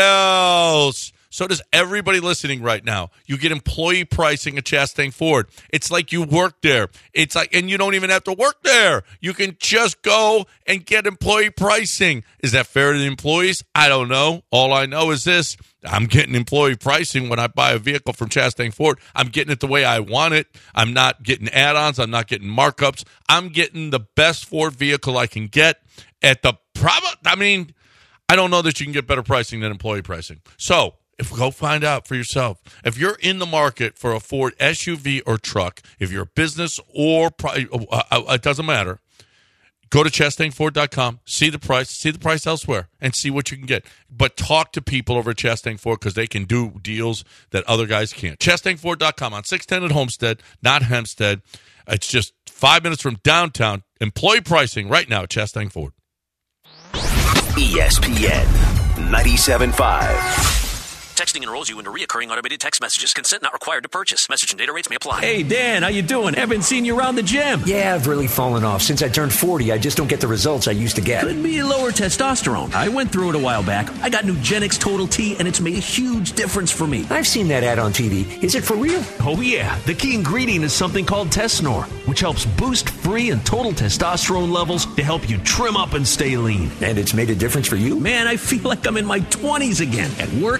else. So does everybody listening right now. You get employee pricing at Chastang Ford. It's like you work there. It's like, and you don't even have to work there. You can just go and get employee pricing. Is that fair to the employees? I don't know. All I know is this. I'm getting employee pricing when I buy a vehicle from Chastang Ford. I'm getting it the way I want it. I'm not getting add-ons. I'm not getting markups. I'm getting the best Ford vehicle I can get at the prob- I mean, I don't know that you can get better pricing than employee pricing. So, If go find out for yourself. If you're in the market for a Ford S U V or truck, if you're a business or pri- uh, uh, it doesn't matter, go to Chastang Ford dot com, see the price, see the price elsewhere, and see what you can get. But talk to people over at Chastang Ford because they can do deals that other guys can't. Chastang Ford dot com on six ten at Homestead, not Hempstead. It's just five minutes from downtown. Employee pricing right now at Chastang Ford. E S P N ninety-seven point five. Texting enrolls you into recurring automated text messages. Consent not required to purchase. Message and data rates may apply. Hey, Dan, how you doing? Haven't seen you around the gym. Yeah, I've really fallen off. Since I turned forty, I just don't get the results I used to get. Could be lower testosterone. I went through it a while back. I got Nugenix Total T, and it's made a huge difference for me. I've seen that ad on T V. Is it for real? Oh, yeah. The key ingredient is something called Tesnor, which helps boost free and total testosterone levels to help you trim up and stay lean. And it's made a difference for you? Man, I feel like I'm in my twenties again. At work, in the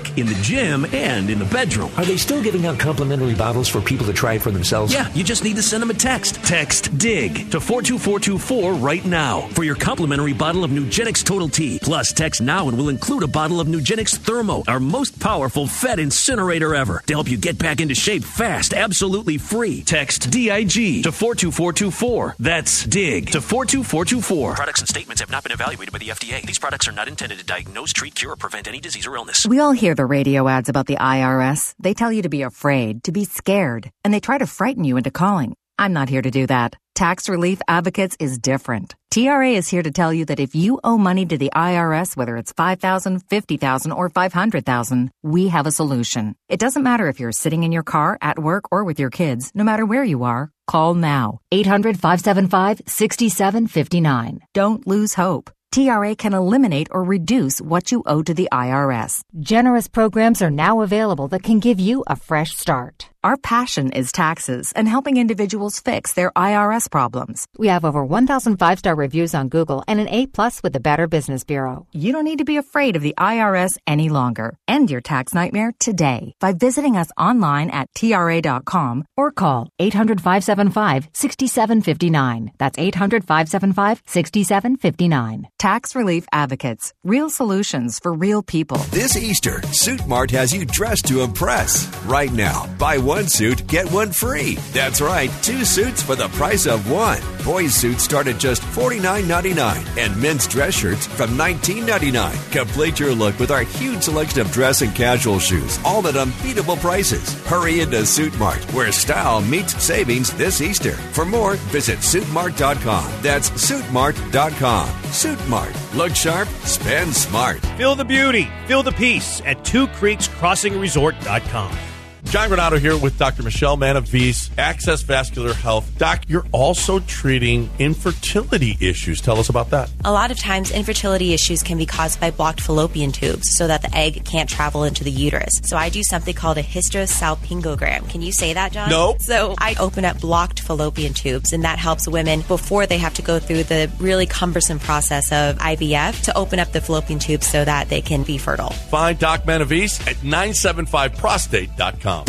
gym, and in the bedroom. Are they still giving out complimentary bottles for people to try it for themselves? Yeah, you just need to send them a text. Text DIG to four two four two four right now for your complimentary bottle of Nugenix Total T. Plus, text now and we'll include a bottle of Nugenix Thermo, our most powerful Fed incinerator ever, to help you get back into shape fast, absolutely free. Text D I G to four two four two four. That's DIG to four two four two four. Products and statements have not been evaluated by the F D A. These products are not intended to diagnose, treat, cure, or prevent any disease or illness. We all hear the radio ads about the I R S. They tell you to be afraid, to be scared, and they try to frighten you into calling. I'm not here to do that. Tax Relief Advocates is different. T R A is here to tell you that if you owe money to the I R S, whether it's five thousand dollars, fifty thousand dollars, or five hundred thousand dollars, we have a solution. It doesn't matter if you're sitting in your car, at work, or with your kids. No matter where you are, call now. eight hundred, five seven five, six seven five nine. Don't lose hope. T R A can eliminate or reduce what you owe to the I R S. Generous programs are now available that can give you a fresh start. Our passion is taxes and helping individuals fix their I R S problems. We have over one thousand five-star reviews on Google and an A plus with the Better Business Bureau. You don't need to be afraid of the I R S any longer. End your tax nightmare today by visiting us online at T R A dot com or call eight hundred, five seven five, six seven five nine. That's eight hundred, five seven five, six seven five nine. Tax Relief Advocates. Real solutions for real people. This Easter, Suit Mart has you dressed to impress. Right now, buy one suit, get one free. That's right, two suits for the price of one. Boys' suits start at just forty-nine ninety-nine and men's dress shirts from nineteen ninety-nine. Complete your look with our huge selection of dress and casual shoes, all at unbeatable prices. Hurry into Suit Mart, where style meets savings this Easter. For more, visit suit mart dot com. That's suit mart dot com. Suit Mart. Look sharp, spend smart. Feel the beauty, feel the peace at two creeks crossing resort dot com. John Granato here with Doctor Michelle Manavis, Access Vascular Health. Doc, you're also treating infertility issues. Tell us about that. A lot of times, infertility issues can be caused by blocked fallopian tubes so that the egg can't travel into the uterus. So I do something called a hysterosalpingogram. Can you say that, John? No. So I open up blocked fallopian tubes, and that helps women before they have to go through the really cumbersome process of I V F to open up the fallopian tubes so that they can be fertile. Find Doc Manavis at nine seven five prostate dot com.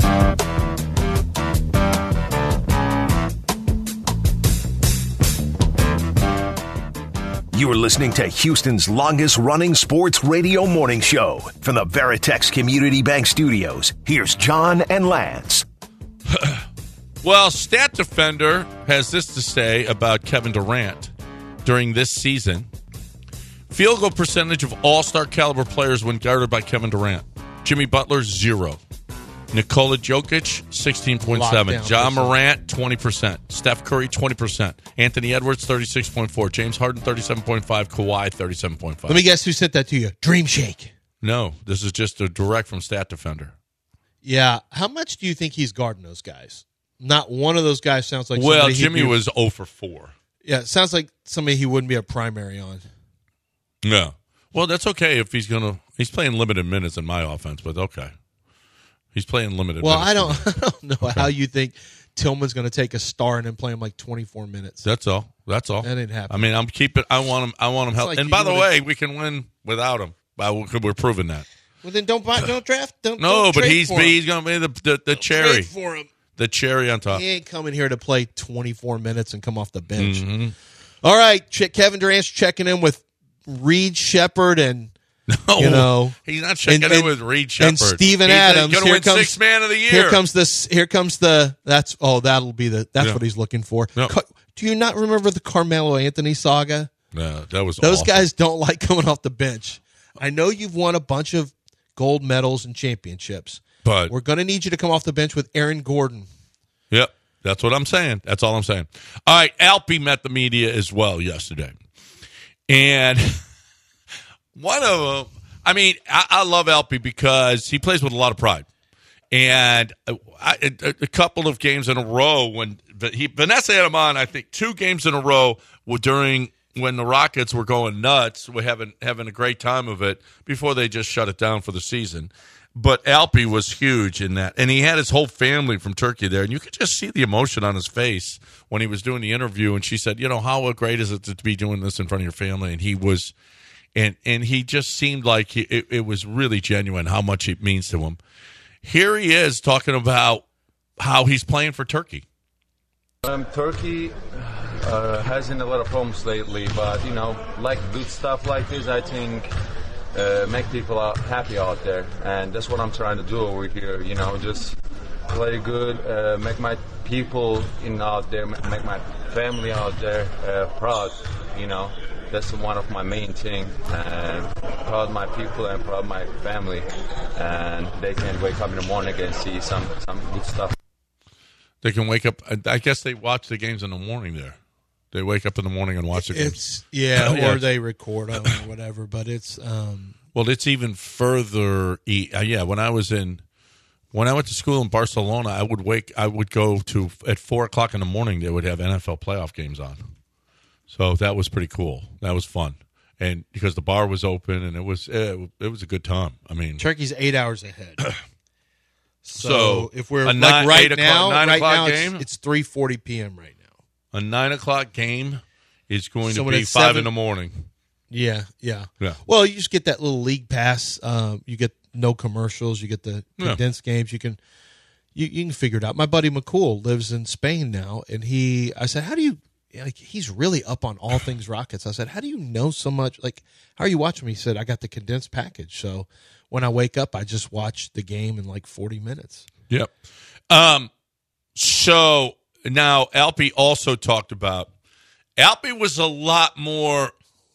You are listening to Houston's longest-running sports radio morning show from the Veritex Community Bank Studios. Here's John and Lance. Well, Stat Defender has this to say about Kevin Durant during this season. Field goal percentage of all-star caliber players when guarded by Kevin Durant. Jimmy Butler, zero. Nikola Jokic, sixteen point seven. John Morant, twenty percent. Steph Curry, twenty percent. Anthony Edwards, thirty-six point four. James Harden, thirty-seven point five. Kawhi, thirty-seven point five. Let me guess who sent that to you. Dream Shake. No, this is just a direct from Stat Defender. Yeah. How much do you think he's guarding those guys? Not one of those guys sounds like Well, somebody Jimmy be, was zero for four. Yeah, it sounds like somebody he wouldn't be a primary on. No. Well, that's okay if he's going to – he's playing limited minutes in my offense, but okay. He's playing limited well, minutes. Well, I don't, I don't know okay. how you think Tillman's going to take a star and then play him like twenty-four minutes. That's all. That's all. That ain't happening. I mean, I'm keeping. I want him. I want him help. Like and by the way, we can win without him. We're proving that. Well, then don't buy, don't draft. Don't. No, don't but trade he's for he's going to be the the, the cherry trade for him. The cherry on top. He ain't coming here to play twenty-four minutes and come off the bench. Mm-hmm. All right, Kevin Durant's checking in with Reed Shepherd and. No, you know, he's not checking and, in and, with Reed Shepherd and Steven he's Adams. Going to win comes, sixth man of the year. Here comes this. Here comes the. That's oh, that'll be the. That's yeah. what he's looking for. No. Do you not remember the Carmelo Anthony saga? No, that was those awful. guys don't like coming off the bench. I know you've won a bunch of gold medals and championships, but we're going to need you to come off the bench with Aaron Gordon. Yep, that's what I'm saying. That's all I'm saying. All right, Alpy met the media as well yesterday, and one of them. I mean, I, I love Alpy because he plays with a lot of pride. And I, a, a couple of games in a row when he Vanessa had him on, I think two games in a row were during when the Rockets were going nuts, were having having a great time of it before they just shut it down for the season. But Alpy was huge in that. And he had his whole family from Turkey there. And you could just see the emotion on his face when he was doing the interview. And she said, you know, how great is it to be doing this in front of your family? And he was and and he just seemed like he, it, it was really genuine how much it means to him. Here he is talking about how he's playing for Turkey. Um, Turkey uh, hasn't a lot of problems lately, but you know, like good stuff like this, I think uh, make people out, happy out there, and that's what I'm trying to do over here. You know, just play good, uh, make my people in out there, make my family out there uh, proud. You know, that's one of my main things, and proud of my people and proud of my family, and they can wake up in the morning and see some some good stuff. They can wake up. I guess they watch the games in the morning there. They wake up in the morning and watch the games. It's, yeah, yeah, or they record them or whatever. But it's um, well, it's even further. E- uh, yeah, when I was in, when I went to school in Barcelona, I would wake. I would go to at four o'clock in the morning. They would have N F L playoff games on. So that was pretty cool. That was fun, and because the bar was open and it was it, it was a good time. I mean, Turkey's eight hours ahead. So, so if we're like nine, right now, o'clock, nine right o'clock now game, it's, it's three forty p.m. right now. A nine o'clock game is going So to when be it's five seven- in the morning. Yeah, yeah, Yeah. Well, you just get that little league pass. Um, you get no commercials. You get the Yeah. condensed games. You can you, you can figure it out. My buddy McCool lives in Spain now, and he I said, how do you? Like, he's really up on all things Rockets. I said, how do you know so much? Like, how are you watching me? He said, I got the condensed package. So when I wake up, I just watch the game in like forty minutes. Yep. Um, so now Alpy also talked about Alpy was a lot more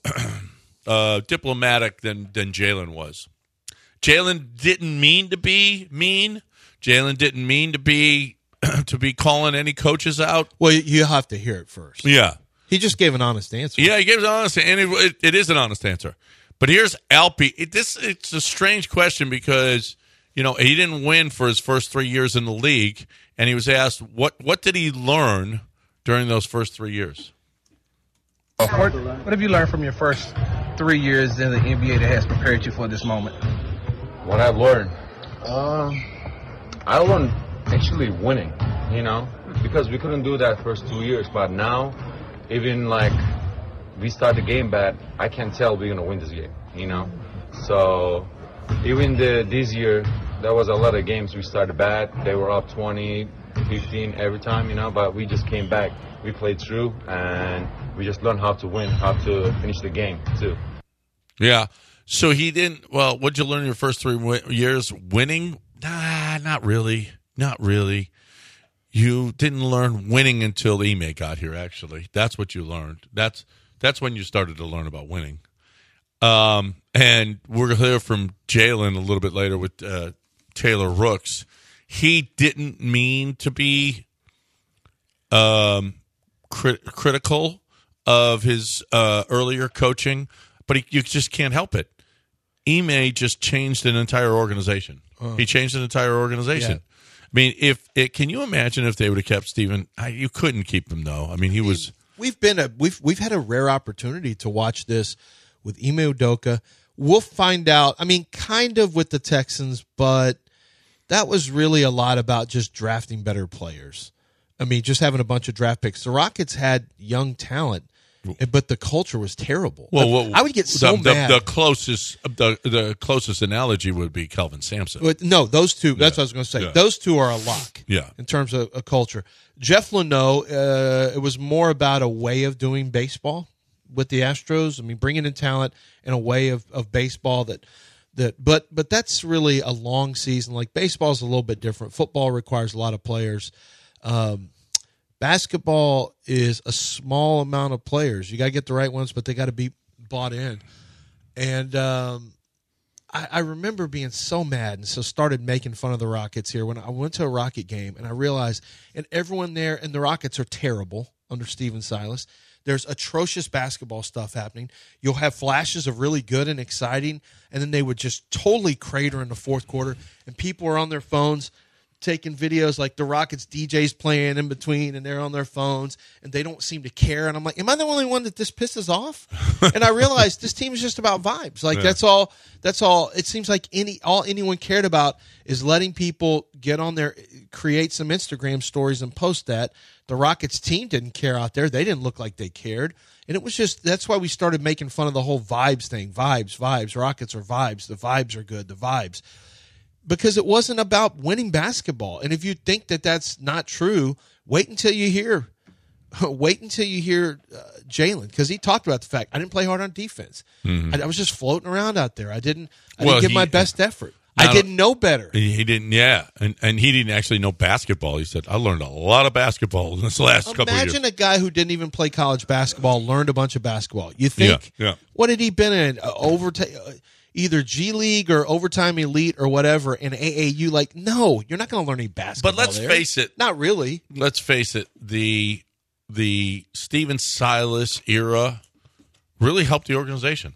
uh, diplomatic than than Jalen was. Jalen didn't mean to be mean. Jalen didn't mean to be to be calling any coaches out. Well, you have to hear it first. Yeah. He just gave an honest answer. Yeah, he gave an honest answer, and it, it, it is an honest answer. But here's Alpy. It, this it's a strange question because, you know, he didn't win for his first three years in the league, and he was asked, what what did he learn during those first three years? What, what have you learned from your first three years in the N B A that has prepared you for this moment? What I've learned, um, I learned actually winning, you know, because we couldn't do that first two years, but now, even like we start the game bad, I can tell we're gonna win this game, you know. So even the this year, there was a lot of games we started bad. They were up twenty, fifteen every time, you know, but we just came back. We played through, and we just learned how to win, how to finish the game too. Yeah. So he didn't. Well, what'd you learn in your first three w- years? Winning? Nah, not really. Not really. You didn't learn winning until Ime got here. Actually, that's what you learned. That's that's when you started to learn about winning. Um, and we're gonna hear from Jalen a little bit later with uh, Taylor Rooks. He didn't mean to be um, crit- critical of his uh, earlier coaching, but he, you just can't help it. Ime just changed an entire organization. Oh. He changed an entire organization. Yeah. I mean, if it, can you imagine if they would have kept Steven? I, you couldn't keep him though. I mean, he was. We've been a we've we've had a rare opportunity to watch this with Ime Udoka. We'll find out. I mean, kind of with the Texans, but that was really a lot about just drafting better players. I mean, just having a bunch of draft picks. The Rockets had young talent, but the culture was terrible. Well, well I would get so the, mad. The, the closest, the the closest analogy would be Kelvin Sampson. But no, those two. That's Yeah. what I was going to say. Yeah. Those two are a lock. Yeah. In terms of a culture, Jeff Leno, uh, it was more about a way of doing baseball with the Astros. I mean, bringing in talent and a way of, of baseball that that. But but that's really a long season. Like baseball is a little bit different. Football requires a lot of players. Um, basketball is a small amount of players. You got to get the right ones, but they got to be bought in. And um, I, I remember being so mad and so started making fun of the Rockets here when I went to a Rocket game and I realized, and everyone there, and the Rockets are terrible under Steven Silas. There's atrocious basketball stuff happening. You'll have flashes of really good and exciting, and then they would just totally crater in the fourth quarter, and people are on their phones taking videos like the Rockets D Js playing in between, and they're on their phones, and they don't seem to care. And I'm like, am I the only one that this pisses off? And I realized this team is just about vibes. Like, Yeah. that's all. That's all. It seems like any all anyone cared about is letting people get on there, create some Instagram stories, and post that. The Rockets team didn't care out there. They didn't look like they cared. And it was just, that's why we started making fun of the whole vibes thing. Vibes, vibes. Rockets are vibes. The vibes are good. The vibes. Because it wasn't about winning basketball. And if you think that that's not true, wait until you hear, wait until you hear uh, Jalen, because he talked about the fact I didn't play hard on defense. Mhm. I, I was just floating around out there. I didn't, I Well, didn't give he- my best effort. Now- I didn't know better. He, he didn't, yeah, and and he didn't actually know basketball. He said, "I learned a lot of basketball in this last couple of years." Imagine a guy who didn't even play college basketball learned a bunch of basketball. You think? Yeah, yeah. What had he been in? Uh, overtime, uh, either G League or Overtime Elite or whatever in A A U. Like, no, you're not going to learn any basketball. But let's there. face it, not really. Let's face it, the the Steven Silas era really helped the organization.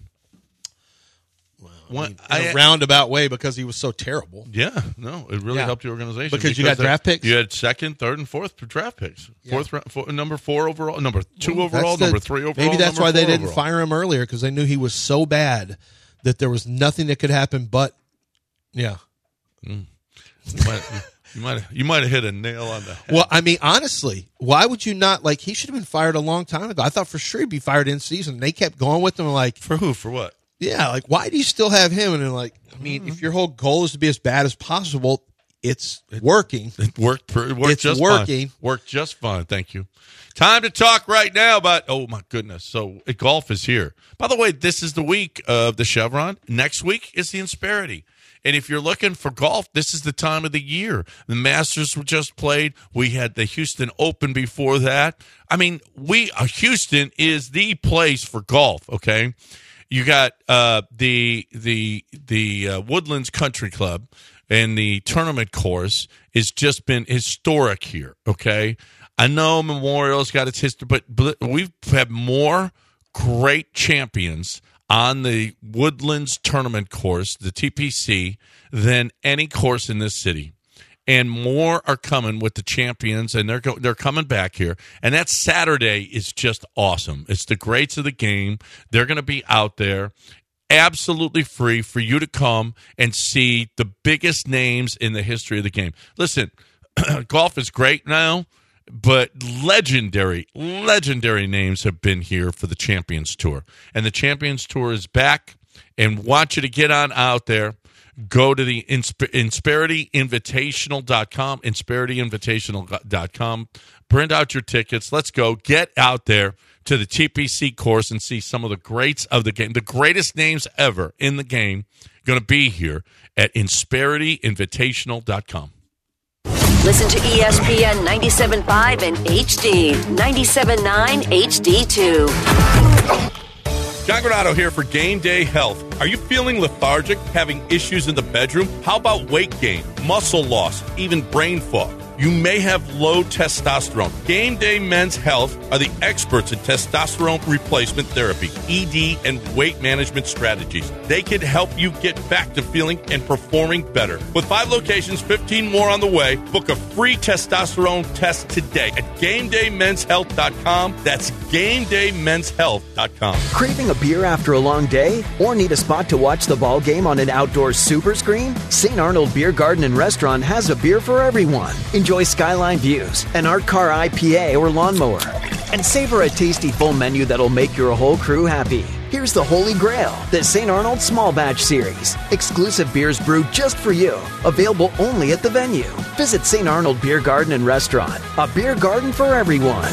When- In a roundabout way, because he was so terrible. Yeah, no, it really Yeah. helped the organization Because you got they- draft picks? You had second, third, and fourth draft picks. Fourth, round, four, number four overall, number two Well, overall, that's the- number three overall. Maybe that's number why they four didn't overall. fire him earlier, because they knew he was so bad that there was nothing that could happen but, yeah. Mm. You might, you might, you might have hit a nail on the head. Well, I mean, honestly, why would you not, like, he should have been fired a long time ago. I thought for sure he'd be fired in season. They kept going with him, like. For who? For what? Yeah, like, why do you still have him? And they're like, I mean, if your whole goal is to be as bad as possible, it's working. It worked. per- It worked It's just working. Fine. Worked just fine. Thank you. Time to talk right now about. Oh my goodness! So uh, golf is here. By the way, this is the week of the Chevron. Next week is the Insperity. And if you're looking for golf, this is the time of the year. The Masters were just played. We had the Houston Open before that. I mean, we uh, Houston is the place for golf. Okay. You got uh, the the the uh, Woodlands Country Club, and the tournament course has just been historic here. Okay, I know Memorial's got its history, but, but we've had more great champions on the Woodlands tournament course, the T P C, than any course in this city. And more are coming with the champions, and they're go- they're coming back here. And that Saturday is just awesome. It's the greats of the game. They're going to be out there, absolutely free for you to come and see the biggest names in the history of the game. Listen, golf is great now, but legendary, legendary names have been here for the Champions Tour. And the Champions Tour is back, and want you to get on out there. Go to the Insp- Insperity Invitational dot com, Insperity Invitational dot com. Print out your tickets. Let's go. Get out there to the T P C course and see some of the greats of the game. The greatest names ever in the game going to be here at Insperity Invitational dot com. Listen to E S P N ninety-seven point five and H D, ninety-seven point nine H D two. John Granado here for Game Day Health. Are you feeling lethargic, having issues in the bedroom? How about weight gain, muscle loss, even brain fog? You may have low testosterone. Game Day Men's Health are the experts in testosterone replacement therapy, E D, and weight management strategies. They can help you get back to feeling and performing better. With five locations, fifteen more on the way, book a free testosterone test today at game day men's health dot com. That's game day men's health dot com. Craving a beer after a long day? Or need a spot to watch the ball game on an outdoor super screen? Saint Arnold Beer Garden and Restaurant has a beer for everyone. Enjoy skyline views, an art car I P A or lawnmower, and savor a tasty full menu that'll make your whole crew happy. Here's the Holy Grail, the Saint Arnold Small Batch Series. Exclusive beers brewed just for you. Available only at the venue. Visit Saint Arnold Beer Garden and Restaurant. A beer garden for everyone.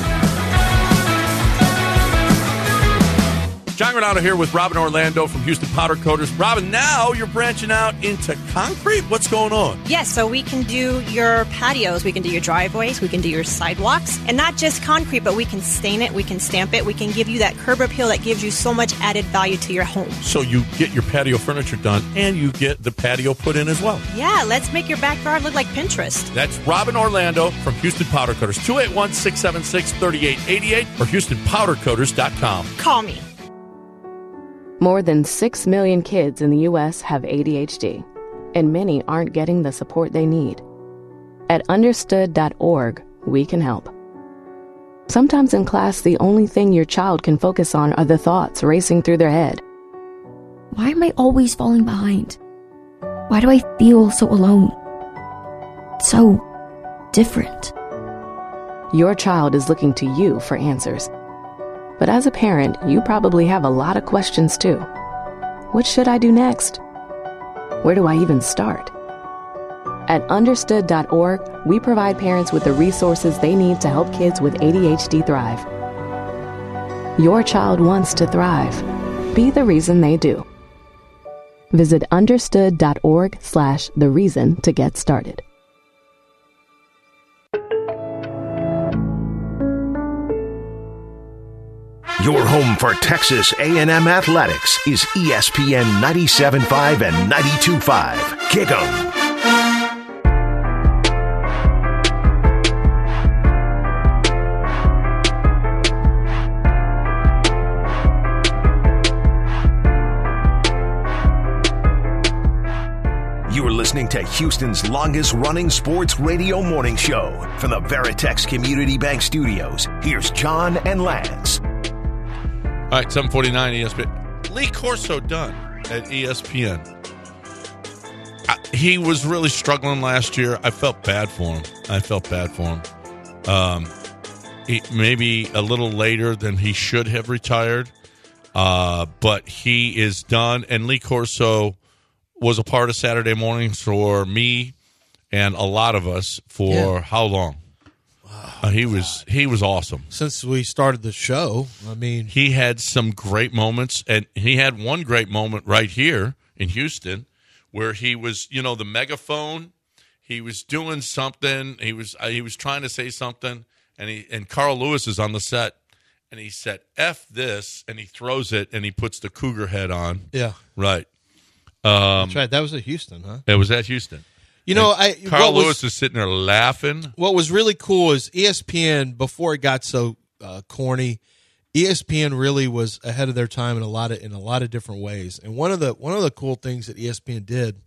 John Granado here with Robin Orlando from Houston Powder Coaters. Robin, now you're branching out into concrete. What's going on? Yes, so we can do your patios, we can do your driveways, we can do your sidewalks, and not just concrete, but we can stain it, we can stamp it, we can give you that curb appeal that gives you so much added value to your home. So you get your patio furniture done, and you get the patio put in as well. Yeah, let's make your backyard look like Pinterest. That's Robin Orlando from Houston Powder Coaters. two eight one, six seven six, three eight eight eight or houston powder coaters dot com. Call me. More than six million kids in the U S have A D H D, and many aren't getting the support they need. At understood dot org, we can help. Sometimes in class, the only thing your child can focus on are the thoughts racing through their head. Why am I always falling behind? Why do I feel so alone? So different. Your child is looking to you for answers. But as a parent, you probably have a lot of questions too. What should I do next? Where do I even start? At understood dot org, we provide parents with the resources they need to help kids with A D H D thrive. Your child wants to thrive. Be the reason they do. Visit understood dot org slash the reason to get started. Your home for Texas A and M athletics is E S P N ninety-seven point five and ninety-two point five. Kick 'em. You are listening to Houston's longest-running sports radio morning show. From the Veritex Community Bank Studios, here's John and Lance. All right, seven forty-nine E S P N. Lee Corso done at E S P N. I, he was really struggling last year. I felt bad for him. I felt bad for him. Um, he, maybe a little later than he should have retired, uh, but he is done. And Lee Corso was a part of Saturday mornings for me and a lot of us for yeah. how long? Oh, uh, he God. was he was awesome. Since we started the show, I mean, he had some great moments, and he had one great moment right here in Houston where he was, you know, the megaphone. He was doing something. He was uh, he was trying to say something, and he and Carl Lewis is on the set, and he said "F this," and he throws it, and he puts the cougar head on. Yeah, right. Um, That's right. That was at Houston, huh? It was at Houston. You know, and I Carl was, Lewis is sitting there laughing. What was really cool is E S P N, before it got so uh, corny, E S P N really was ahead of their time in a lot of in a lot of different ways. And one of the one of the cool things that E S P N did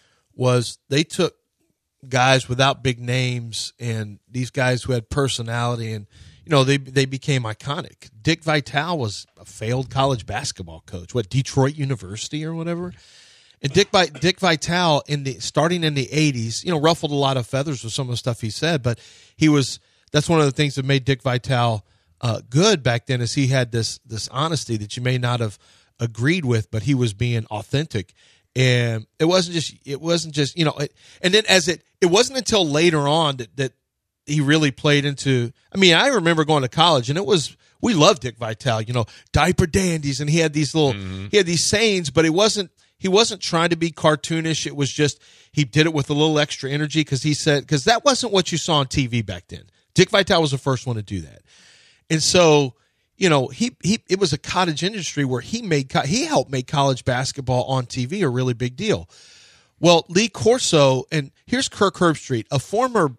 was they took guys without big names and these guys who had personality, and you know they they became iconic. Dick Vitale was a failed college basketball coach, what Detroit University or whatever. And Dick Dick Vitale, in the starting in the eighties, you know, ruffled a lot of feathers with some of the stuff he said, but he was that's one of the things that made Dick Vitale uh, good back then, is he had this this honesty that you may not have agreed with, but he was being authentic. And it wasn't just it wasn't just you know, it, and then as it it wasn't until later on that that he really played into. I mean, I remember going to college, and it was we loved Dick Vitale, you know, diaper dandies, and he had these little mm-hmm. he had these sayings, but it wasn't. He wasn't trying to be cartoonish. It was just he did it with a little extra energy because he said because that wasn't what you saw on T V back then. Dick Vitale was the first one to do that, and so you know he he it was a cottage industry where he made he helped make college basketball on T V a really big deal. Well, Lee Corso, and here's Kirk Herbstreit, a former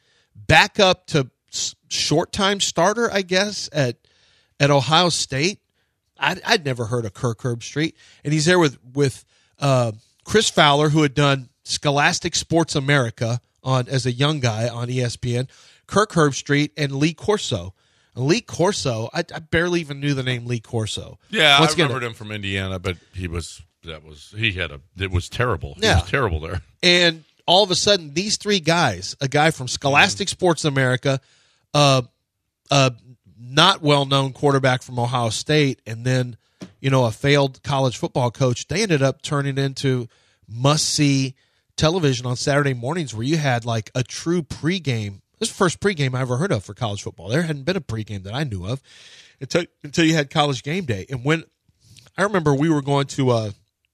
backup to short time starter, I guess at at Ohio State. I'd, I'd never heard of Kirk Herbstreit, and he's there with with. Uh, Chris Fowler, who had done Scholastic Sports America on as a young guy on E S P N, Kirk Herbstreit, and Lee Corso. And Lee Corso, I, I barely even knew the name Lee Corso. Yeah, Once I again, remembered him from Indiana, but he was that was he had a it was terrible. He yeah. was terrible there. And all of a sudden, these three guys, a guy from Scholastic Sports America, uh, a not well known quarterback from Ohio State, and then you know, a failed college football coach, they ended up turning into must-see television on Saturday mornings where you had like a true pregame. This is the first pregame I ever heard of for college football. There hadn't been a pregame that I knew of until, until you had College Game Day. And when I remember we were going to, uh,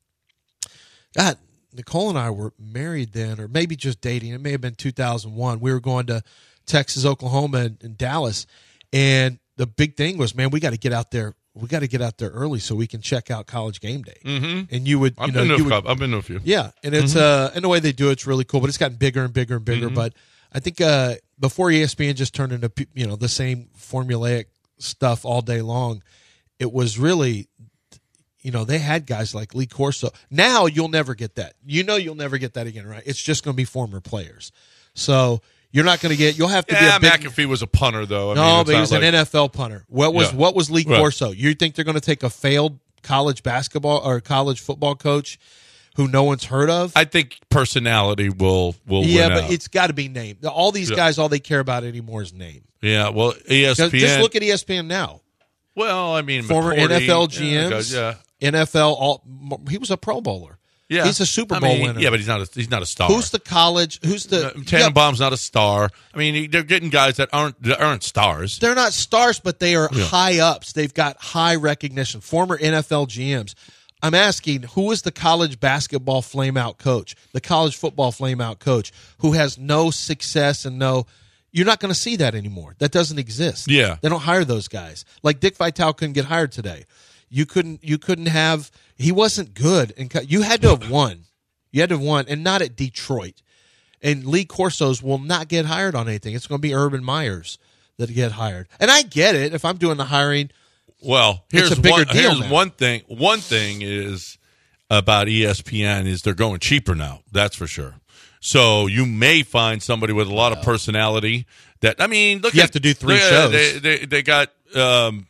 God, Nicole and I were married then, or maybe just dating. It may have been two thousand one. We were going to Texas, Oklahoma, and, and Dallas. And the big thing was, man, we got to get out there. We got to get out there early so we can check out College Game Day. Mm-hmm. And you would, you I've know, been to you a would, couple. I've been to a few. Yeah, and it's mm-hmm. uh, and the way they do it's really cool. But it's gotten bigger and bigger and bigger. Mm-hmm. But I think uh, before E S P N just turned into you know the same formulaic stuff all day long, it was really, you know, they had guys like Lee Corso. Now you'll never get that. You know, you'll never get that again, right? It's just going to be former players. So You're not going to get. You'll have to yeah, be a big. McAfee was a punter, though. I no, mean, it's but he not was like, an N F L punter. What was Yeah. what was Lee Right. Corso? You think they're going to take a failed college basketball or college football coach who no one's heard of? I think personality will will yeah, win but out. it's got to be name. All these Yeah. guys, all they care about anymore is name. Yeah, well, E S P N. Just look at E S P N now. Well, I mean, Former McCourty, N F L G Ms, Yeah, N F L. All, he was a Pro Bowler. yeah. He's a Super I Bowl mean, winner. Yeah, but he's not. A, he's not a star. Who's the college? Who's the Tannenbaum's not a star. I mean, he- they're getting guys that aren't that aren't stars. They're not stars, but they are Yeah. high ups. They've got high recognition. Former N F L G Ms. I'm asking, who is the college basketball flameout coach, the college football flameout coach, who has no success and no – you're not going to see that anymore. That doesn't exist. Yeah. They don't hire those guys. Like Dick Vitale couldn't get hired today. You couldn't You couldn't have – he wasn't good. And you had to have won. You had to have won, and not at Detroit. And Lee Corsos will not get hired on anything. It's going to be Urban Meyers that get hired. And I get it. If I'm doing the hiring – Well, here's it's a bigger one, deal here's now. one thing. One thing is about E S P N is they're going cheaper now. That's for sure. So you may find somebody with a lot of personality that I mean, look, You at, have to do three look at- shows. They, they they got um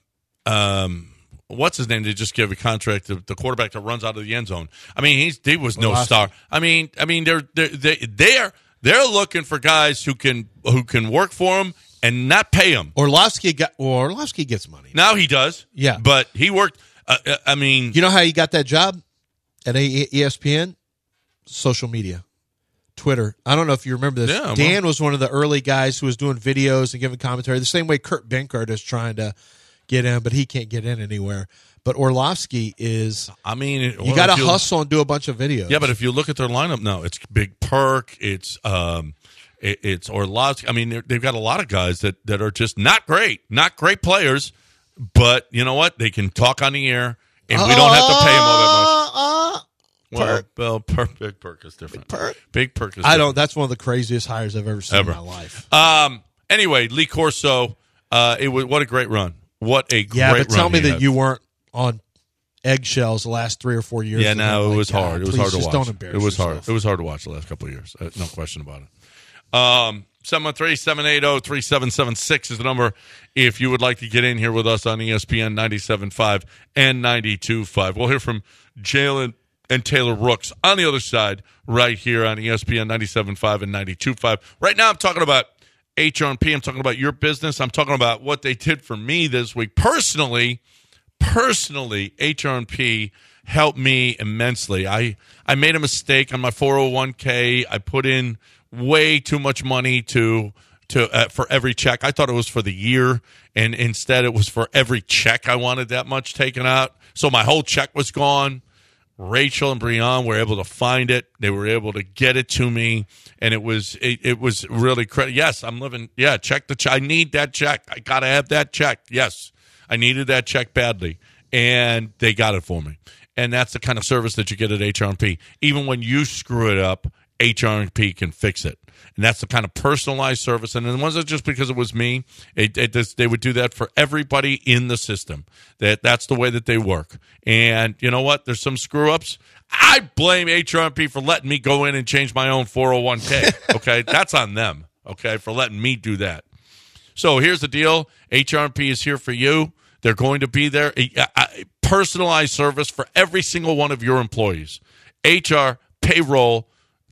um what's his name? They just gave a contract to the quarterback that runs out of the end zone. I mean, he's he was no Orlovsky. star. I mean, I mean they're they're they, they're they're looking for guys who can who can work for them and not pay them. Orlovsky got well, Orlovsky gets money. Now he does. Yeah. But he worked uh, uh, I mean, You know how he got that job at E S P N? Social media. Twitter. I don't know if you remember this. Yeah, well- Dan was one of the early guys who was doing videos and giving commentary, the same way Kurt Benkert is trying to get in, but he can't get in anywhere. But Orlovsky is, I mean, it- you well, got to if you- hustle and do a bunch of videos. Yeah, but if you look at their lineup now, it's Big Perk, it's um, it, it's Orlovsky. I mean, they're- they've got a lot of guys that, that are just not great, not great players, but you know what? They can talk on the air, and we don't have to pay them all that much. Uh, Well, Perk. well, Perk, Big Perk is different. Big Perk? Big Perk is I different. don't, that's one of the craziest hires I've ever seen Ever. in my life. Um. Anyway, Lee Corso, uh, it was what a great run. What a great Yeah, run. but tell me he that had. you weren't on eggshells the last three or four years. Yeah, of no, him. it was Like, hard. God, It was please hard to just watch. Don't embarrass It was hard. yourself. It was hard to watch the last couple of years. Uh, no question about it. Um, seven one three, seven eight zero, three seven seven six is the number if you would like to get in here with us on E S P N ninety-seven point five and ninety-two point five. We'll hear from Jalen and Taylor Rooks on the other side right here on E S P N ninety-seven point five and ninety-two point five. Right now I'm talking about H R P. I'm talking about your business. I'm talking about what they did for me this week. Personally, personally, H R P helped me immensely. I, I made a mistake on my four oh one k. I put in way too much money to to uh, for every check. I thought it was for the year, and instead it was for every check I wanted that much taken out. So my whole check was gone. Rachel and Brian were able to find it. They were able to get it to me, and it was it, it was really credit. Yes, I'm living. Yeah, check the check. I need that check. I gotta have that check. Yes, I needed that check badly, and they got it for me. And that's the kind of service that you get at H R P. Even when you screw it up, H R P can fix it. And that's the kind of personalized service. And it wasn't just because it was me. It, it just, they would do that for everybody in the system. That That's the way that they work. And you know what? There's some screw-ups. I blame H R P for letting me go in and change my own four oh one k. Okay? That's on them, okay, for letting me do that. So here's the deal. H R P is here for you. They're going to be there. A, a personalized service for every single one of your employees. H R, payroll,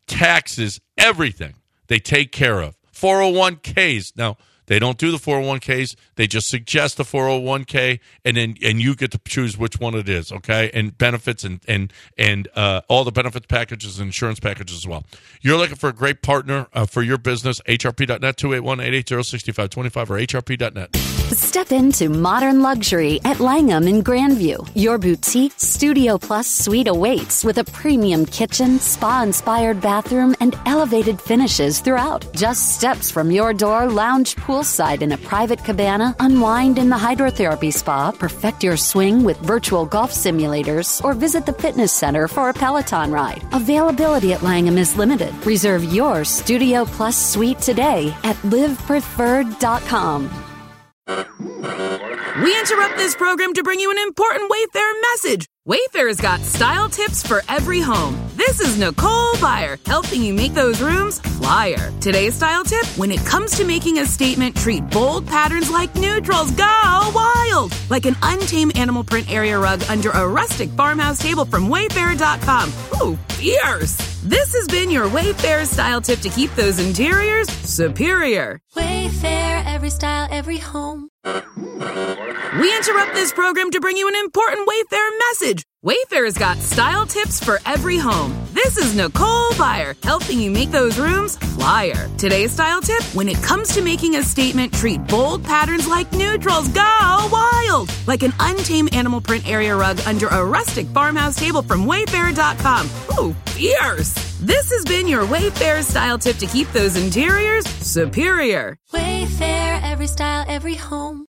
taxes, everything they take care of. four oh one k's. Now, they don't do the four oh one k's. They just suggest the four oh one k, and then and you get to choose which one it is, okay? And benefits and and and uh, all the benefits packages and insurance packages as well. You're looking for a great partner uh, for your business, H R P dot net, two eight one, eight eight zero, six five two five, or H R P dot net. Step into modern luxury at Langham in Grandview. Your boutique Studio Plus suite awaits with a premium kitchen, spa-inspired bathroom, and elevated finishes throughout. Just steps from your door, lounge poolside in a private cabana, unwind in the hydrotherapy spa, perfect your swing with virtual golf simulators, or visit the fitness center for a Peloton ride. Availability at Langham is limited. Reserve your Studio Plus suite today at live preferred dot com. We interrupt this program to bring you an important Wayfair message. Wayfair's got style tips for every home. This is Nicole Byer, helping you make those rooms flyer. Today's style tip: when it comes to making a statement, treat bold patterns like neutrals. Go wild! Like an untamed animal print area rug under a rustic farmhouse table from Wayfair dot com. Ooh, fierce! This has been your Wayfair style tip to keep those interiors superior. Wayfair, every style, every home. We interrupt this program to bring you an important Wayfair message. Wayfair's got style tips for every home. This is Nicole Byer, helping you make those rooms flyer. Today's style tip: when it comes to making a statement, treat bold patterns like neutrals. Go wild! Like an untamed animal print area rug under a rustic farmhouse table from Wayfair dot com. Ooh, fierce! This has been your Wayfair style tip to keep those interiors superior. Wayfair, every style, every home.